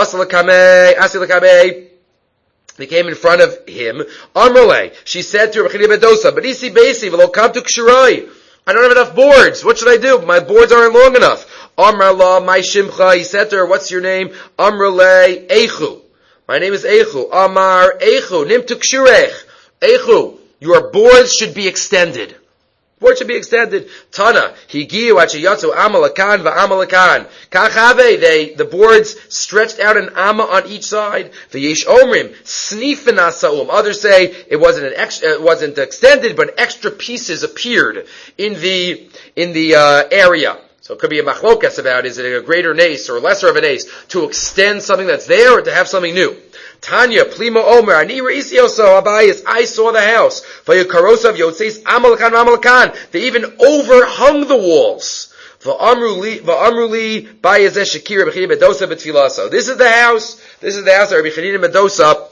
they came in front of him. Amrle, she said to Rabbi Chanina Medosa, but isi basi v'lo kam tu kshiroi. I don't have enough boards. What should I do? My boards aren't long enough. Amrla, my shimcha. He said to her, what's your name? Amrle, Eichu. My name is Eichu. Amar, Eichu, nim tu kshirech. Eichu, your boards should be extended. Boards should be extended. Tana, higiu achiyatsu amalakan va'amalakan. Kachave, the boards stretched out an amma on each side. V'yesh omrim, snifin asaum. Others say it wasn't extended, but extra pieces appeared in the area. So it could be a machlokas about, is it a greater nace or lesser of a nace, to extend something that's there or to have something new. Tanya, Plima Omer, Ani Reisioso, Abayis, I saw the house. Vayukarosav Yotzeis, Amalakan, Amalakan. They even overhung the walls. Va'amruli, Bayazesh Shakir, Rabbi Chanina Medosa, Betfilaso. This is the house that Rabbi Chanina Medosa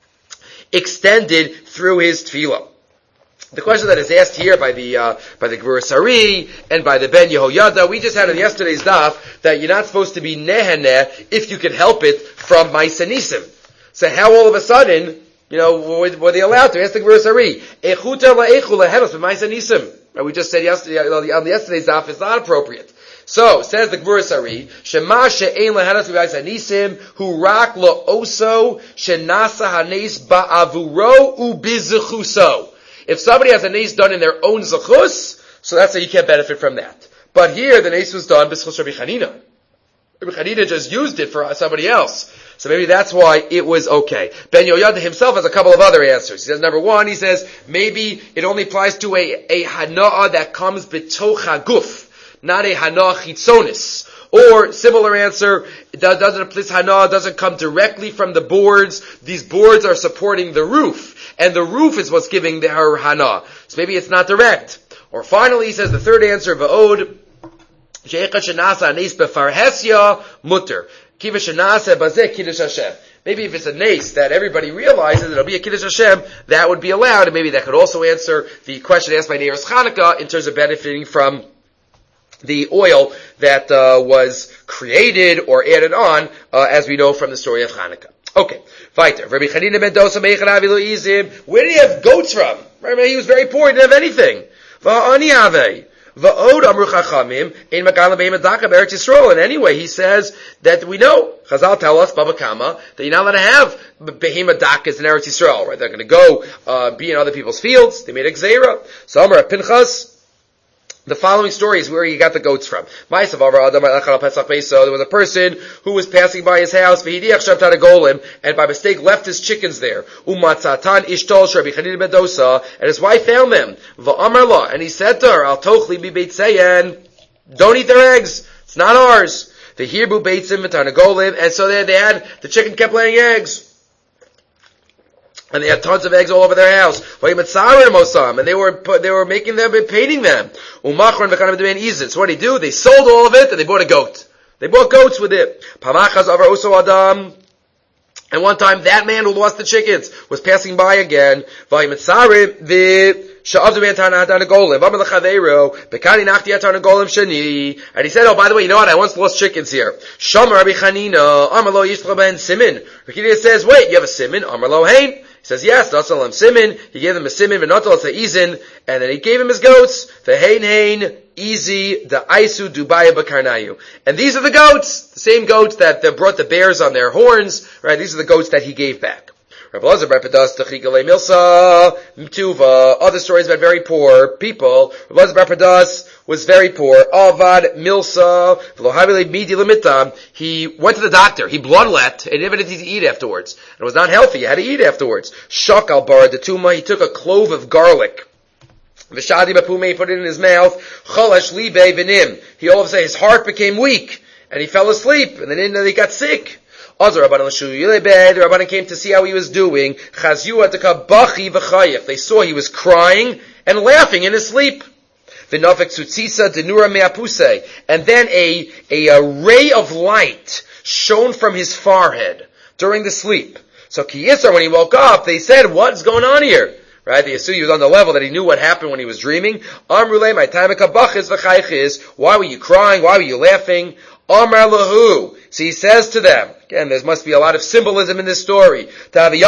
extended through his tefillah. The question that is asked here by the Gvura Sari and by the Ben Yehoyada, we just had in yesterday's daf that you're not supposed to be neheneh if you can help it from Ma'aseh Nisim. So how all of a sudden, were they allowed to? Ask the Gvura Sari. Echuta la'echu lehenos b'Ma'aseh Nisim. We just said yesterday on yesterday's daf it's not appropriate. So says the Gvura Sari, Shema she'ein lehenos b'Ma'aseh Nisim hu rak la'oso shenasa hanes ba'avuro u'bizechuso. If somebody has a nace done in their own zechus, so that's how you can't benefit from that. But here, the nace was done b'schus Rabbi Chanina. Rabbi Chanina just used it for somebody else. So maybe that's why it was okay. Ben Yoyada himself has a couple of other answers. He says, number one, he says, maybe it only applies to a hana'ah that comes b'toch haguf, not a hana'ah chitzonis. Or, similar answer, this hana'ah doesn't come directly from the boards. These boards are supporting the roof. And the roof is what's giving her hana'ah. So maybe it's not direct. Or finally, he says the third answer, va'od, she'echa shenasa anes befarhesya mutter. Kiva shenasa bazeh kiddush Hashem. Maybe if it's a nace that everybody realizes it'll be a kiddush Hashem, that would be allowed, and maybe that could also answer the question asked by Neiros Chanukah in terms of benefiting from the oil that was created or added on, as we know from the story of Chanukah. Okay, weiter. Rabbi Chanina Medosa Meichad Avilu Izim. Where did he have goats from? Right, he was very poor, he didn't have anything. Va'ani Ave. Va'od amru chachamim ein magalim behema daka b'Eretz Yisrael. And anyway, he says that we know, Chazal tell us, Baba Kama, that you're not allowed to have behema dakas in Eretz Yisrael, right? They're going to go be in other people's fields. They made a gzeira. So Amar Pinchas, the following story is where he got the goats from. There was a person who was passing by his house, and by mistake left his chickens there. And his wife found them. And he said to her, don't eat their eggs. It's not ours. And so the chicken kept laying eggs. And they had tons of eggs all over their house. And they were making them, painting them. So what did he do? They sold all of it and they bought a goat. They bought goats with it. And one time that man who lost the chickens was passing by again. And he said, oh, by the way, you know what? I once lost chickens here. Rabbi Chanina says, wait, you have a siman? Amar lo hein. He says, yes, Nasalam Simin. He gave them a Simin, V'natal Sa'izin, and then he gave him his goats. The Hein, Easy, the Aisu, Dubaya, Bakarnayu. And these are the goats, the same goats that brought the bears on their horns, right? These are the goats that he gave back. Other stories about very poor people. Was very poor. Avad Milsa. He went to the doctor. He bloodlet and never did to eat afterwards. It was not healthy. He had to eat afterwards. Shakal bar detuma. He took a clove of garlic. V'shadi bapume. He put it in his mouth. Chalash libe v'nim. He all of a sudden his heart became weak and he fell asleep and then he got sick. The Rabbanan came to see how he was doing. They saw he was crying and laughing in his sleep. And then a ray of light shone from his forehead during the sleep. So Kiyisar, when he woke up, they said, what's going on here? Right? They assumed he was on the level that he knew what happened when he was dreaming. Why were you crying? Why were you laughing? Amar lahu. So he says to them, again, there must be a lot of symbolism in this story. I was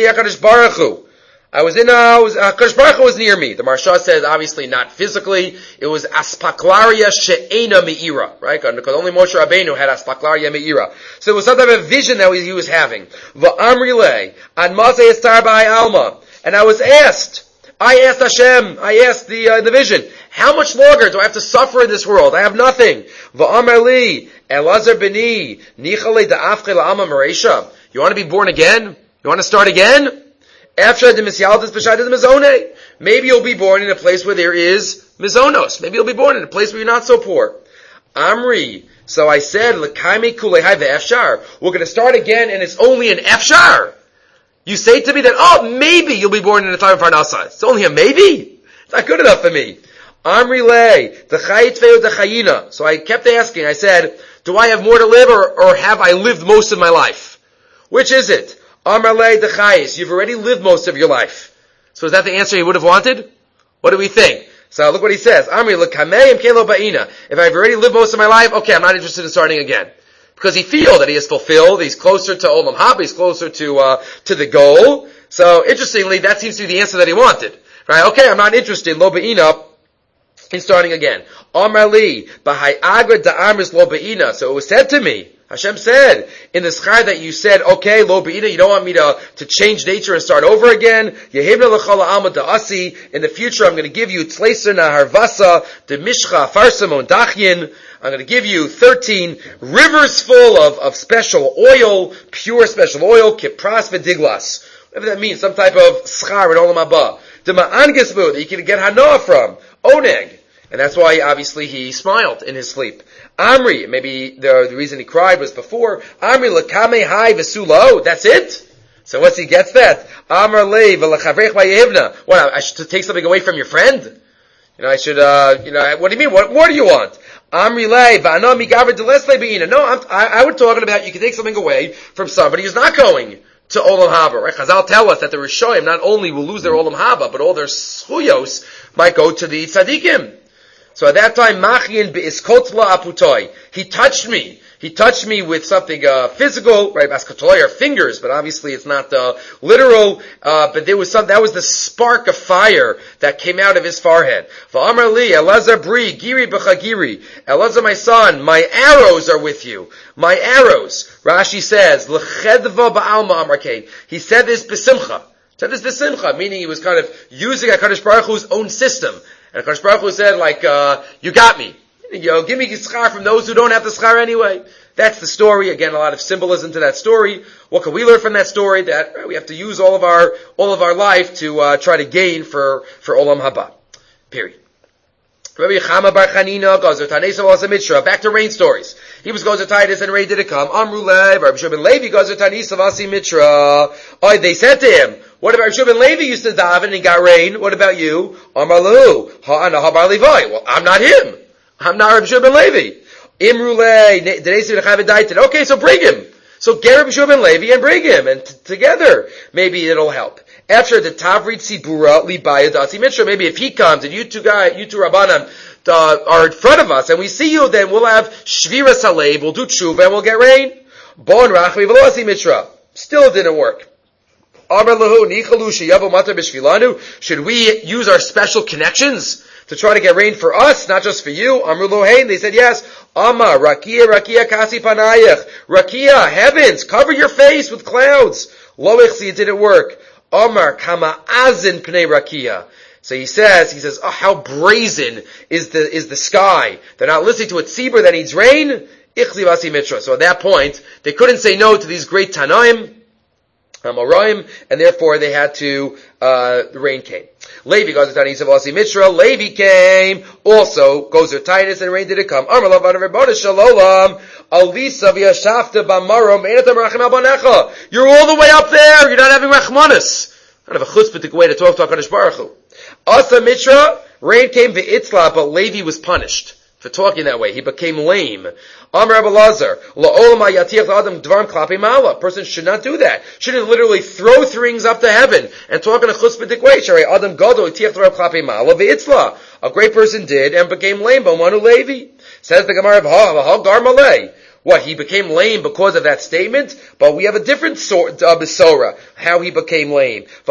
Hakadosh Baruch Hu was near me. The Maharsha says, obviously not physically, it was aspaklaria she'ena me'ira, right? Because only Moshe Rabbeinu had aspaklaria me'ira. So it was some type of vision that he was having. Va'amrile, an mazeh estar b'ai alma. And I asked Hashem, I asked the vision, how much longer do I have to suffer in this world? I have nothing. Va'amar li, Elazar b'ni, nichale da'afche la'ama maresha. You want to be born again? You want to start again? Maybe you'll be born in a place where there is mizonos. Maybe you'll be born in a place where you're not so poor. Amri. So I said, we're going to start again and it's only an efshar. You say to me that, maybe you'll be born in a time of Parnasa. It's only a maybe? It's not good enough for me. Amri le, the chayit veo the chayina. So I kept asking, I said, do I have more to live or have I lived most of my life? Which is it? Amar le the chayis. You've already lived most of your life. So is that the answer he would have wanted? What do we think? So look what he says. Amri le kameim kelo ba'ina. If I've already lived most of my life, okay, I'm not interested in starting again. Because he feels that he is fulfilled, he's closer to Olam Haba, he's closer to the goal. So, interestingly, that seems to be the answer that he wanted. Right? Okay, I'm not interested, lo ba'ina, in starting again. Amar li, b'hai agra da'amris lo ba'ina. So it was said to me, Hashem said, in the schar that you said, okay, lo ba'ina, you don't want me to change nature and start over again. Yehivna l'chala alma da'asi. In the future, I'm going to give you tzleiser naharvasa, demishcha farsamon dachyin. I'm going to give you 13 rivers full of special oil, pure special oil, kipras v'diglas. Whatever that means, some type of schar in olam haba. Dema'an gesbu, that you can get hanoah from. Oneg. And that's why, obviously, he smiled in his sleep. Amri, maybe the reason he cried was before. Amri l'kamei hai v'sulo. That's it? So once he gets that, Amar le v'lechavrech v'yehivna. What, I should take something away from your friend? I should, what do you mean? What more do you want? Amri le v'ana migaver delesle be'ina. No, I was talking about you can take something away from somebody who's not going to Olam Haba, right? Chazal tell us that the Rishoyim not only will lose their Olam Haba, but all their schuyos might go to the tzaddikim. So at that time, Machin be'iskot la aputoi. He touched me. He touched me with something physical, right? Baskatolay are fingers, but obviously it's not literal. But there was that was the spark of fire that came out of his forehead. Va'amar li, Elazar bri, giri b'chagiri. Elazar, my son, my arrows are with you. My arrows. Rashi says, l'chedva ba'alma amarkein. He said this b'simcha. Said this b'simcha, meaning he was kind of using HaKadosh Baruch Hu's own system. And HaKadosh Baruch Hu said, you got me. Give me schar from those who don't have the schar anyway. That's the story. Again, a lot of symbolism to that story. What can we learn from that story? That we have to use all of our life to try to gain for Olam Haba. Period. Rabbi Chama Bar Chanina goes to Tanesa was a Mitra. Back to rain stories. He was goes to Titus and rain did come. Amru Lev, Rabbi Shimon Levi goes to Tanesa was a Mitra. Oh, they said to him, what about Rabbi Shimon Levi used to daven and he got rain? What about you? Amar Lahu, Ha'ana Habar Levi. Well, I'm not him. I'm not Rabbi Shimon Levi. Imrule, okay, so bring him. So get Rabbi Shimon Levi and bring him, and together, maybe it'll help. After the Tavrit Sibura, Libaya Dasi Mitra, maybe if he comes and you two Rabbanan, are in front of us, and we see you, then we'll have Shvira Salev, we'll do Tshuva, and we'll get rain. Bon Rachmi Velosi Mitra. Still didn't work. Should we use our special connections to try to get rain for us, not just for you? Amru Lohain, they said yes. Amma, Rakia Kasi Panayach. Rakia, heavens, cover your face with clouds. Loichsi, it didn't work. Amar, Kama Azin Pnei Rakia. So he says, oh, how brazen is the sky. They're not listening to a tzibur that needs rain. Ichzi Vasi Mitra. So at that point, they couldn't say no to these great Tanaim, Amoraim, and therefore they had to, the rain came. Levi goes to Tanis of Asi Mitra. Levi came. Also goes to Titus and rain didn't come. Amar Lavan Rebbeinu Shalom. Alisa v'yashafta b'marom einatam rachim al banecha. You're all the way up there. You're not having rachmanis. Kind of a chutzpah way to talk to HaKadosh Baruch Hu. Asa Mitra. Rain came v'itzla, but Levi was punished for talking that way. He became lame. Amar Abelazar, person should not do that. Shouldn't literally throw things up to heaven and talk in a chutzpahdik way. A great person did and became lame. Manu Levi says the Gemara of Gar Malay. What, he became lame because of that statement? But we have a different besora, how he became lame. He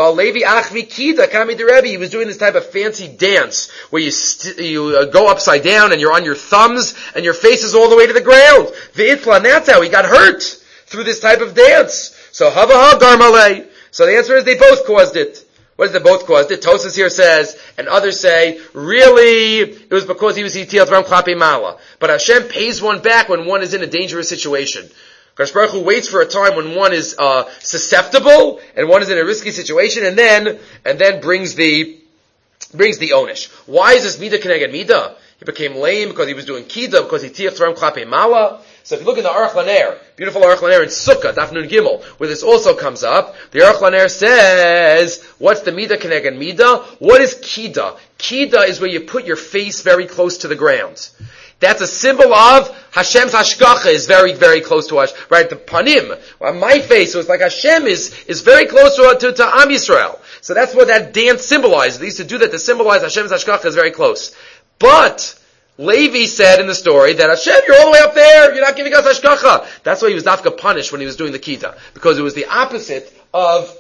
was doing this type of fancy dance, where you go upside down and you're on your thumbs, and your face is all the way to the ground. And that's how he got hurt, through this type of dance. So, Havaha Garmalei. So the answer is they both caused it. What is they both caused it? Tosas here says, and others say, really, it was because he was Yitiyat Ram Klapi Mala. But Hashem pays one back when one is in a dangerous situation. Kadosh Baruch Hu waits for a time when one is susceptible and one is in a risky situation, and then brings the onish. Why is this Midah Keneged Midah? He became lame because he was doing Kida, because he Yitiyat Ram Klapi Mala. So if you look in the Aruch LaNer, beautiful Aruch LaNer in Sukkah, Daf Nun Gimel, where this also comes up, the Aruch LaNer says, what's the Midah Keneged Midah? What is Kida? Kida is where you put your face very close to the ground. That's a symbol of Hashem's Hashgacha is very, very close to us. Right? The Panim, on my face, so it's like Hashem is very close to Am Yisrael. So that's what that dance symbolizes. They used to do that to symbolize Hashem's Hashgacha is very close. But Levi said in the story that Hashem, you're all the way up there, you're not giving us hashgacha. That's why he was dafka punished when he was doing the kida, because it was the opposite of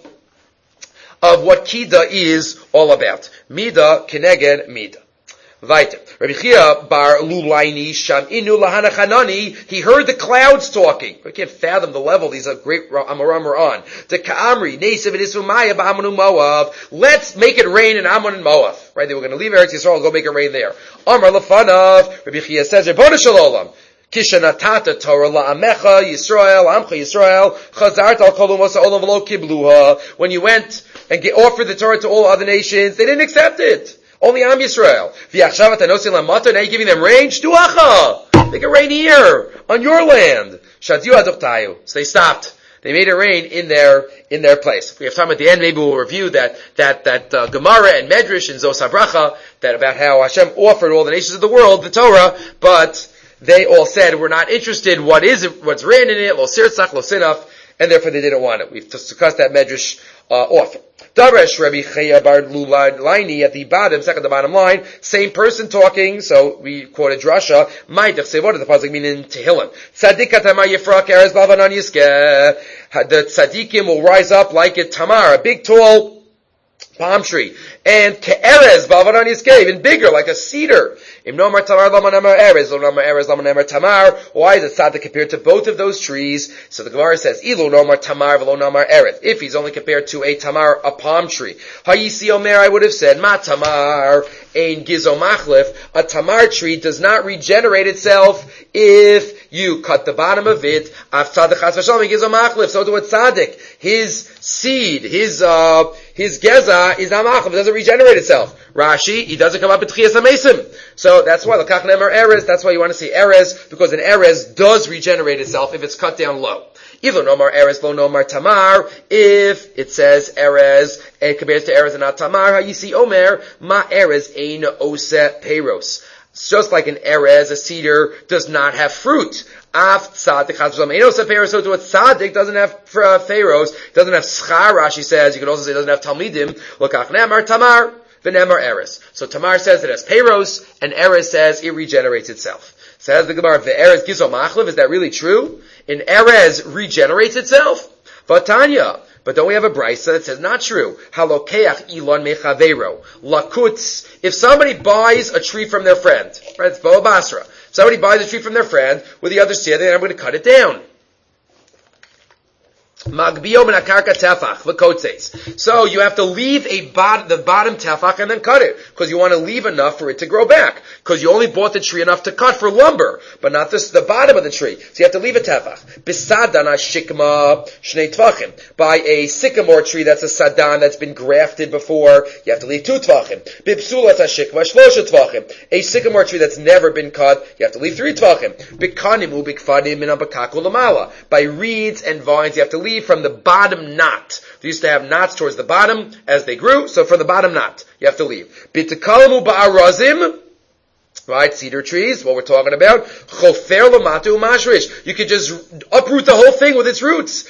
what kida is all about. Mida keneged mida. Weiter. Rabbi Chia bar Lulaini sham inu lahana chanani. He heard the clouds talking. We can't fathom the level these are great Amoram are on. The Ka'amri nesev isumaya ba'amanu Moav. Let's make it rain in Ammon and Moav. Right? They were going to leave Eretz Yisrael and go make it rain there. Amar lefanav. Rabbi Chia says, Rebbeinu Shalom. Kishanatata Torah la'amecha Yisrael, amcha Yisrael, chazart al kolumos ha'olam v'lo kibluha. When you went and offered the Torah to all other nations, they didn't accept it. Only Am Yisrael. Now you're giving them rain? Shtuacha! Make it rain here, on your land. So they stopped. They made it rain in their place. If we have time at the end, maybe we'll review that Gemara and Medrash and Zos HaBracha, that about how Hashem offered all the nations of the world the Torah, but they all said, we're not interested, what's written in it, lo sirtzach, lo sinaf, and therefore they didn't want it. We've discussed that Medrash often. Daresh Rabbi Chaya bar Lulaini at the bottom, second to bottom line, same person talking, so we quoted Drasha, Ma'idach Sevod, the pasuk meaning Tehillim. Tzadik Tamar Yifrak Eres Bavanan Yiskeh. The tzaddikim will rise up like a tamar, a big tall palm tree. And ke'erez, ba'avanan yiskeh, even bigger, like a cedar. Im nomar tamar lama namar erez, lo nomar erez lama namar tamar. Why is it tzaddik compared to both of those trees? So the Gemara says, ilu nomar tamar v'lo nomar erez. If he's only compared to a tamar, a palm tree. Hayisi omer, I would have said, ma tamar, ein gizo machlif. A tamar tree does not regenerate itself if you cut the bottom of it. Av tzaddik chas v'shalom, gizo machlif. So do a tzaddik. His seed, his geza is not machlif. It doesn't regenerate itself. Rashi, he doesn't come up in Tchias HaMesim. So that's why the Kach Nemer Erez, that's why you want to see Erez, because an Erez does regenerate itself if it's cut down low. Either nomar Erez, lo nomar Tamar, if it says Erez, it compares to Erez and not Tamar, you see Omer, ma Erez ein ose peiros. It's just like an Erez, a cedar, does not have fruit. Af tzaddik chas v'shalom ein ose peiros, so to a tzaddik doesn't have pharaohs, doesn't have schar, Rashi says, you could also say it doesn't have talmidim, lo kach nemar Tamar, v'nemar Erez. So Tamar says it has peiros, and Erez says it regenerates itself. Says the Gemara, the Erez gizo machlev, is that really true? An Erez regenerates itself? Vatanya. But don't we have a brisa that says not true? Halokeach ilon mechavero. Lakutz. If somebody buys a tree from their friend, right, it's Boa Basra. If somebody buys a tree from their friend with the other seed, then I'm going to cut it down. Magbio min akarka tefach v'kotzes. So you have to leave the bottom tefach and then cut it, because you want to leave enough for it to grow back. Because you only bought the tree enough to cut for lumber, but not the bottom of the tree. So you have to leave a tefach. Bisadana shikma shnei tvachim. By a sycamore tree that's a sadan that's been grafted before, you have to leave 2 tvachim. Bipsulas hashikma shlosha tvachim. A sycamore tree that's never been cut, you have to leave 3 tvachim. Bikanimu bikfadim min abakaku lamala. By reeds and vines, you have to leave from the bottom knot. They used to have knots towards the bottom as they grew, so from the bottom knot, you have to leave. Bitakalamu ba'arazim, right, cedar trees, what we're talking about. Chofer lamatu mashrish. You could just uproot the whole thing with its roots.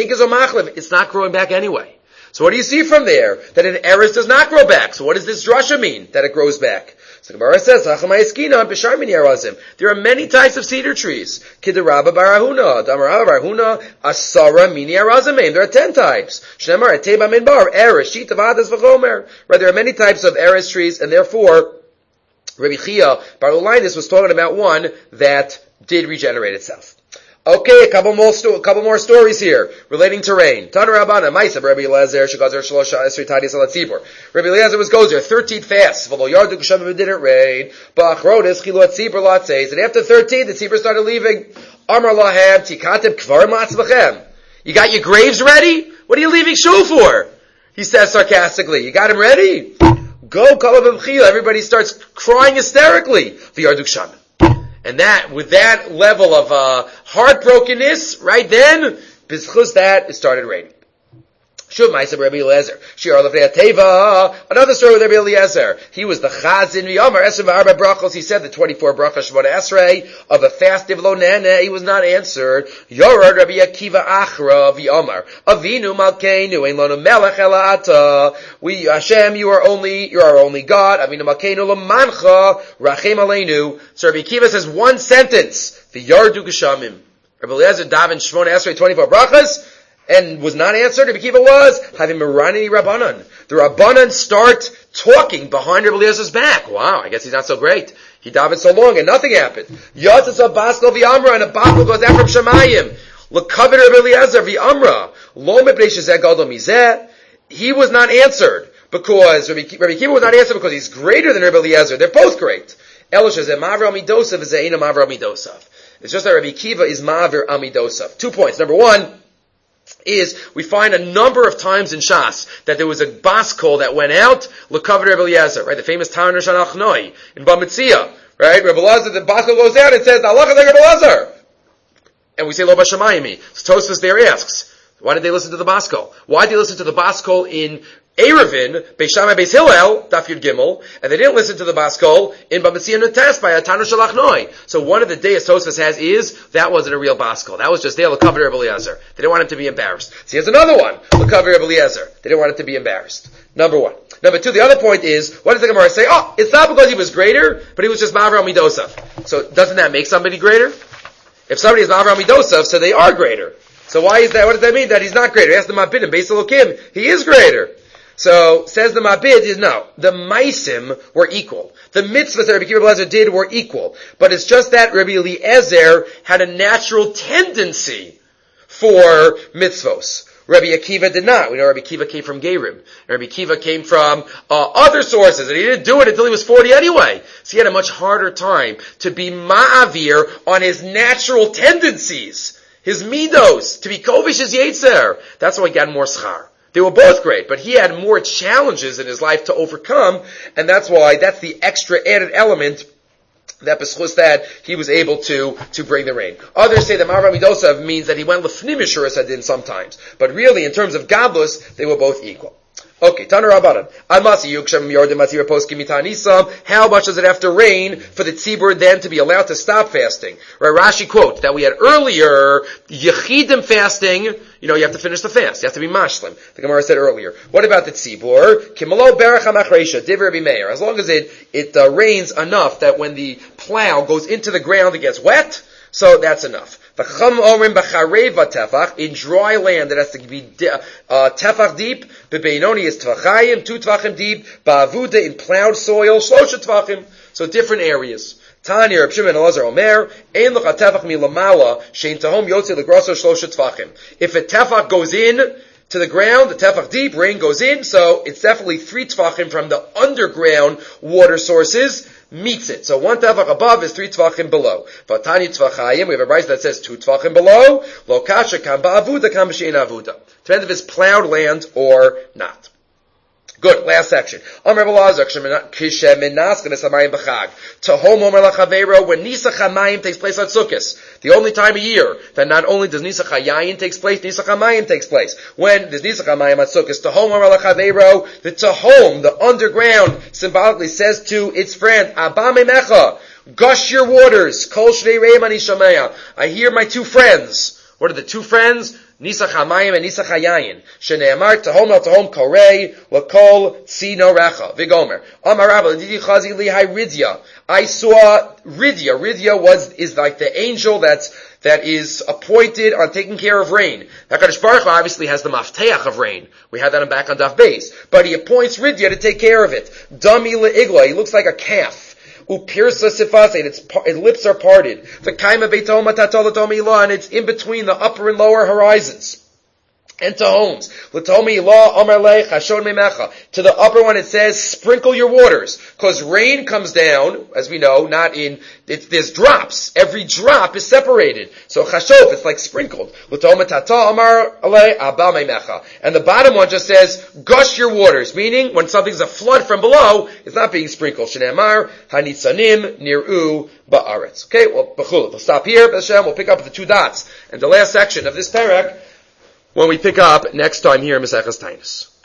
It's not growing back anyway. So what do you see from there? That an Erez does not grow back. So what does this drasha mean, that it grows back? So the Gemara says, there are many types of cedar trees. Kidarabba barahuna, Damarabba barahuna, Asara mini arazimim. There are 10 types. Shnemar eteba min bar, Erez, Shita vadas v'chomer. Right, there are many types of Erez trees, and therefore, Rabbi Chia bar Lulainus was talking about one that did regenerate itself. Okay, a couple more stories here relating to rain. Tana Rabbana, Ma'aseh Rabbi Eliezer, Shegazer Shlosha Esrei Tadis Al Tzibur. Rabbi Eliezer was gozer 13 fasts. V'lo yardu k'shem it didn't rain. Ba'achronis chilu at Tzibur latzeis. And after 13, the Tzibur started leaving. Amar lahem tikatem kvarim latzvachem. You got your graves ready? What are you leaving shul for? He says sarcastically. You got them ready? Go kalav b'chila. Everybody starts crying hysterically. V'yardu k'shem. And that, with that level of heartbrokenness, right then, b'zchus that, it started raining. Shuv Ma'aseh Rabbi Eliezer. Shi'ar Lefnei Teva. Another story with Rabbi Eliezer. He was the Chazin V'Yamar Esrei V'Arba Brachos. He said the 24 brachos Shemona Esrei of a fast Divlo Nene. He was not answered. Yorad Rabbi Akiva Achra V'Yamar. Avinu Malkeinu Ein Lanu Melech Ela Ata. We Hashem, you are our only God. Avinu Malkeinu L'Mancha Rachem Aleinu. So Rabbi Akiva says one sentence. V'Yardu Geshamim. Rabbi Eliezer daven Shemona Esrei 24 brachos. And was not answered. Rabbi Akiva was having Merani Rabbanan. The Rabbanan start talking behind Rabbi Eliezer's back. Wow, I guess he's not so great. He davened so long and nothing happened. Yatzas Baskel v'Amra, and a Baskel goes down from Shemayim. L'kaved Rabbi Eliezer v'Amra. Lo mepnei shezeh gadol mizeh. He was not answered because Rabbi Akiva was not answered because he's greater than Rabbi Eliezer. They're both great. Elosh shezeh mavra amidosav v'zeh eina mavra amidosav. It's just that Rabbi Akiva is mavir amidosav. 2 points. Number one is we find a number of times in Shas that there was a bas kol that went out l'kavod Rabbi Eliezer, right? The famous Taner Shanach Noi in Bamitzia, right? Rabbi Eliezer, the bas kol goes out and says, "Allah Rabbi Eliezer," and we say Lo Bashamayimi. So Tosfos there asks, why did they listen to the bas kol? Why did they listen to the bas kol in Erevin, Beis Shammai, Beis Hillel, Daf Yud Gimel, and they didn't listen to the Baskol in Bamasiya Nutas by Atanu Shalach Noi. So one of the days Tosfos has is, that wasn't a real Baskol. That was just there, L'Kavir Rebbe Eliezer. They didn't want him to be embarrassed. So here's another one, L'Kavir Rebbe Eliezer. They didn't want him to be embarrassed. Number one. Number two, the other point is, what does the Gemara say? Oh, it's not because he was greater, but he was just Ma'avar Midosaf. So doesn't that make somebody greater? If somebody is Ma'avar Midosaf, so they are greater. So why is that? What does that mean? That he's not greater. Ask the Mabid and Beis Elokim. He is greater. So, says the Mabid is no. The Maisim were equal. The mitzvahs that Rabbi Akiva Eliezer did were equal. But it's just that Rabbi Eliezer had a natural tendency for mitzvos. Rabbi Akiva did not. We know Rabbi Akiva came from Gerim. Rabbi Akiva came from other sources, and he didn't do it until he was 40 anyway. So he had a much harder time to be ma'avir on his natural tendencies, his midos, to be kovish as yetzer. That's why he got more schar. They were both great, but he had more challenges in his life to overcome, and that's why, that's the extra added element that b'schus that he was able to bring the rain. Others say that Ma'avar Midosav means that he went l'fnim Yeshua Sadin sometimes, but really in terms of gadlus, they were both equal. Okay, Tanur Rabbanan. How much does it have to rain for the tzibur then to be allowed to stop fasting? Right, Rashi quote that we had earlier, Yechidim fasting, you have to finish the fast. You have to be mashlim. The Gemara said earlier. What about the tzibur? Kimalo berach hamachreisha, divrei Rabbi Meir. As long as it rains enough that when the plow goes into the ground it gets wet, so that's enough. In dry land that has to be tefach deep, bebeinoni is tvachayim, 2 tvachim deep, ba'avuda in plowed soil, 3 tvachim. So different areas. Tani Reb Shimon Elazar Omer, ein l'cha tefach milamala, shein tahom yotze l'grosso 3 tvachim. If a tefach goes in to the ground, the tefach deep, rain goes in, so it's definitely 3 tvachim from the underground water sources, meets it. So 1 tefach above is 3 tvachim below. Vatani tvachayim, we have a brayz that says 2 tvachim below, lo kasha kam ba'avuda kam b'shein avuda. Depends if it's plowed land or not. Good, last section. Amar Belazar, Tahom Omer Lachavero, when Nisach HaMayim takes place on Sukkot. The only time a year that not only does Nisach HaYayin takes place, Nisach HaMayim takes place. When there's Nisach HaMayim on Sukkot, Tahom Omer Lachavero, the Tahom, the underground, symbolically says to its friend, Abba Memecha, gush your waters, Kol Shrei Reim Ani Shameya. I hear my 2 friends. What are the 2 friends? Nisach HaMayim and Nisach HaYayin. Shene'amar tahom al tahom korei l'kol tzino recha. V'gomer. Amar Rabba l'didi chazi lihai Ridya. I saw Ridya. Ridya is like the angel that is appointed on taking care of rain. HaKadosh Baruch Hu obviously has the mafteach of rain. We had that back on Daf Beis. But he appoints Ridya to take care of it. Dami le'igla. He looks like a calf. Upirsa sifase, its lips are parted. The kaima beitoma tatolatom ilah, and it's in between the upper and lower horizons. And to homes. L'tomi ilah amar lei chashon memecha. To the upper one it says, sprinkle your waters. Because rain comes down, as we know, there's drops. Every drop is separated. So chashov, it's like sprinkled. L'toma tata amar lei abba memecha. And the bottom one just says, gush your waters. Meaning, when something's a flood from below, it's not being sprinkled. Shneamar, hanitzanim, nir'u, ba'aretz. Okay, well, we'll stop here. We'll pick up the 2 dots. And the last section of this parak, when we pick up next time here in Maseches Tainus.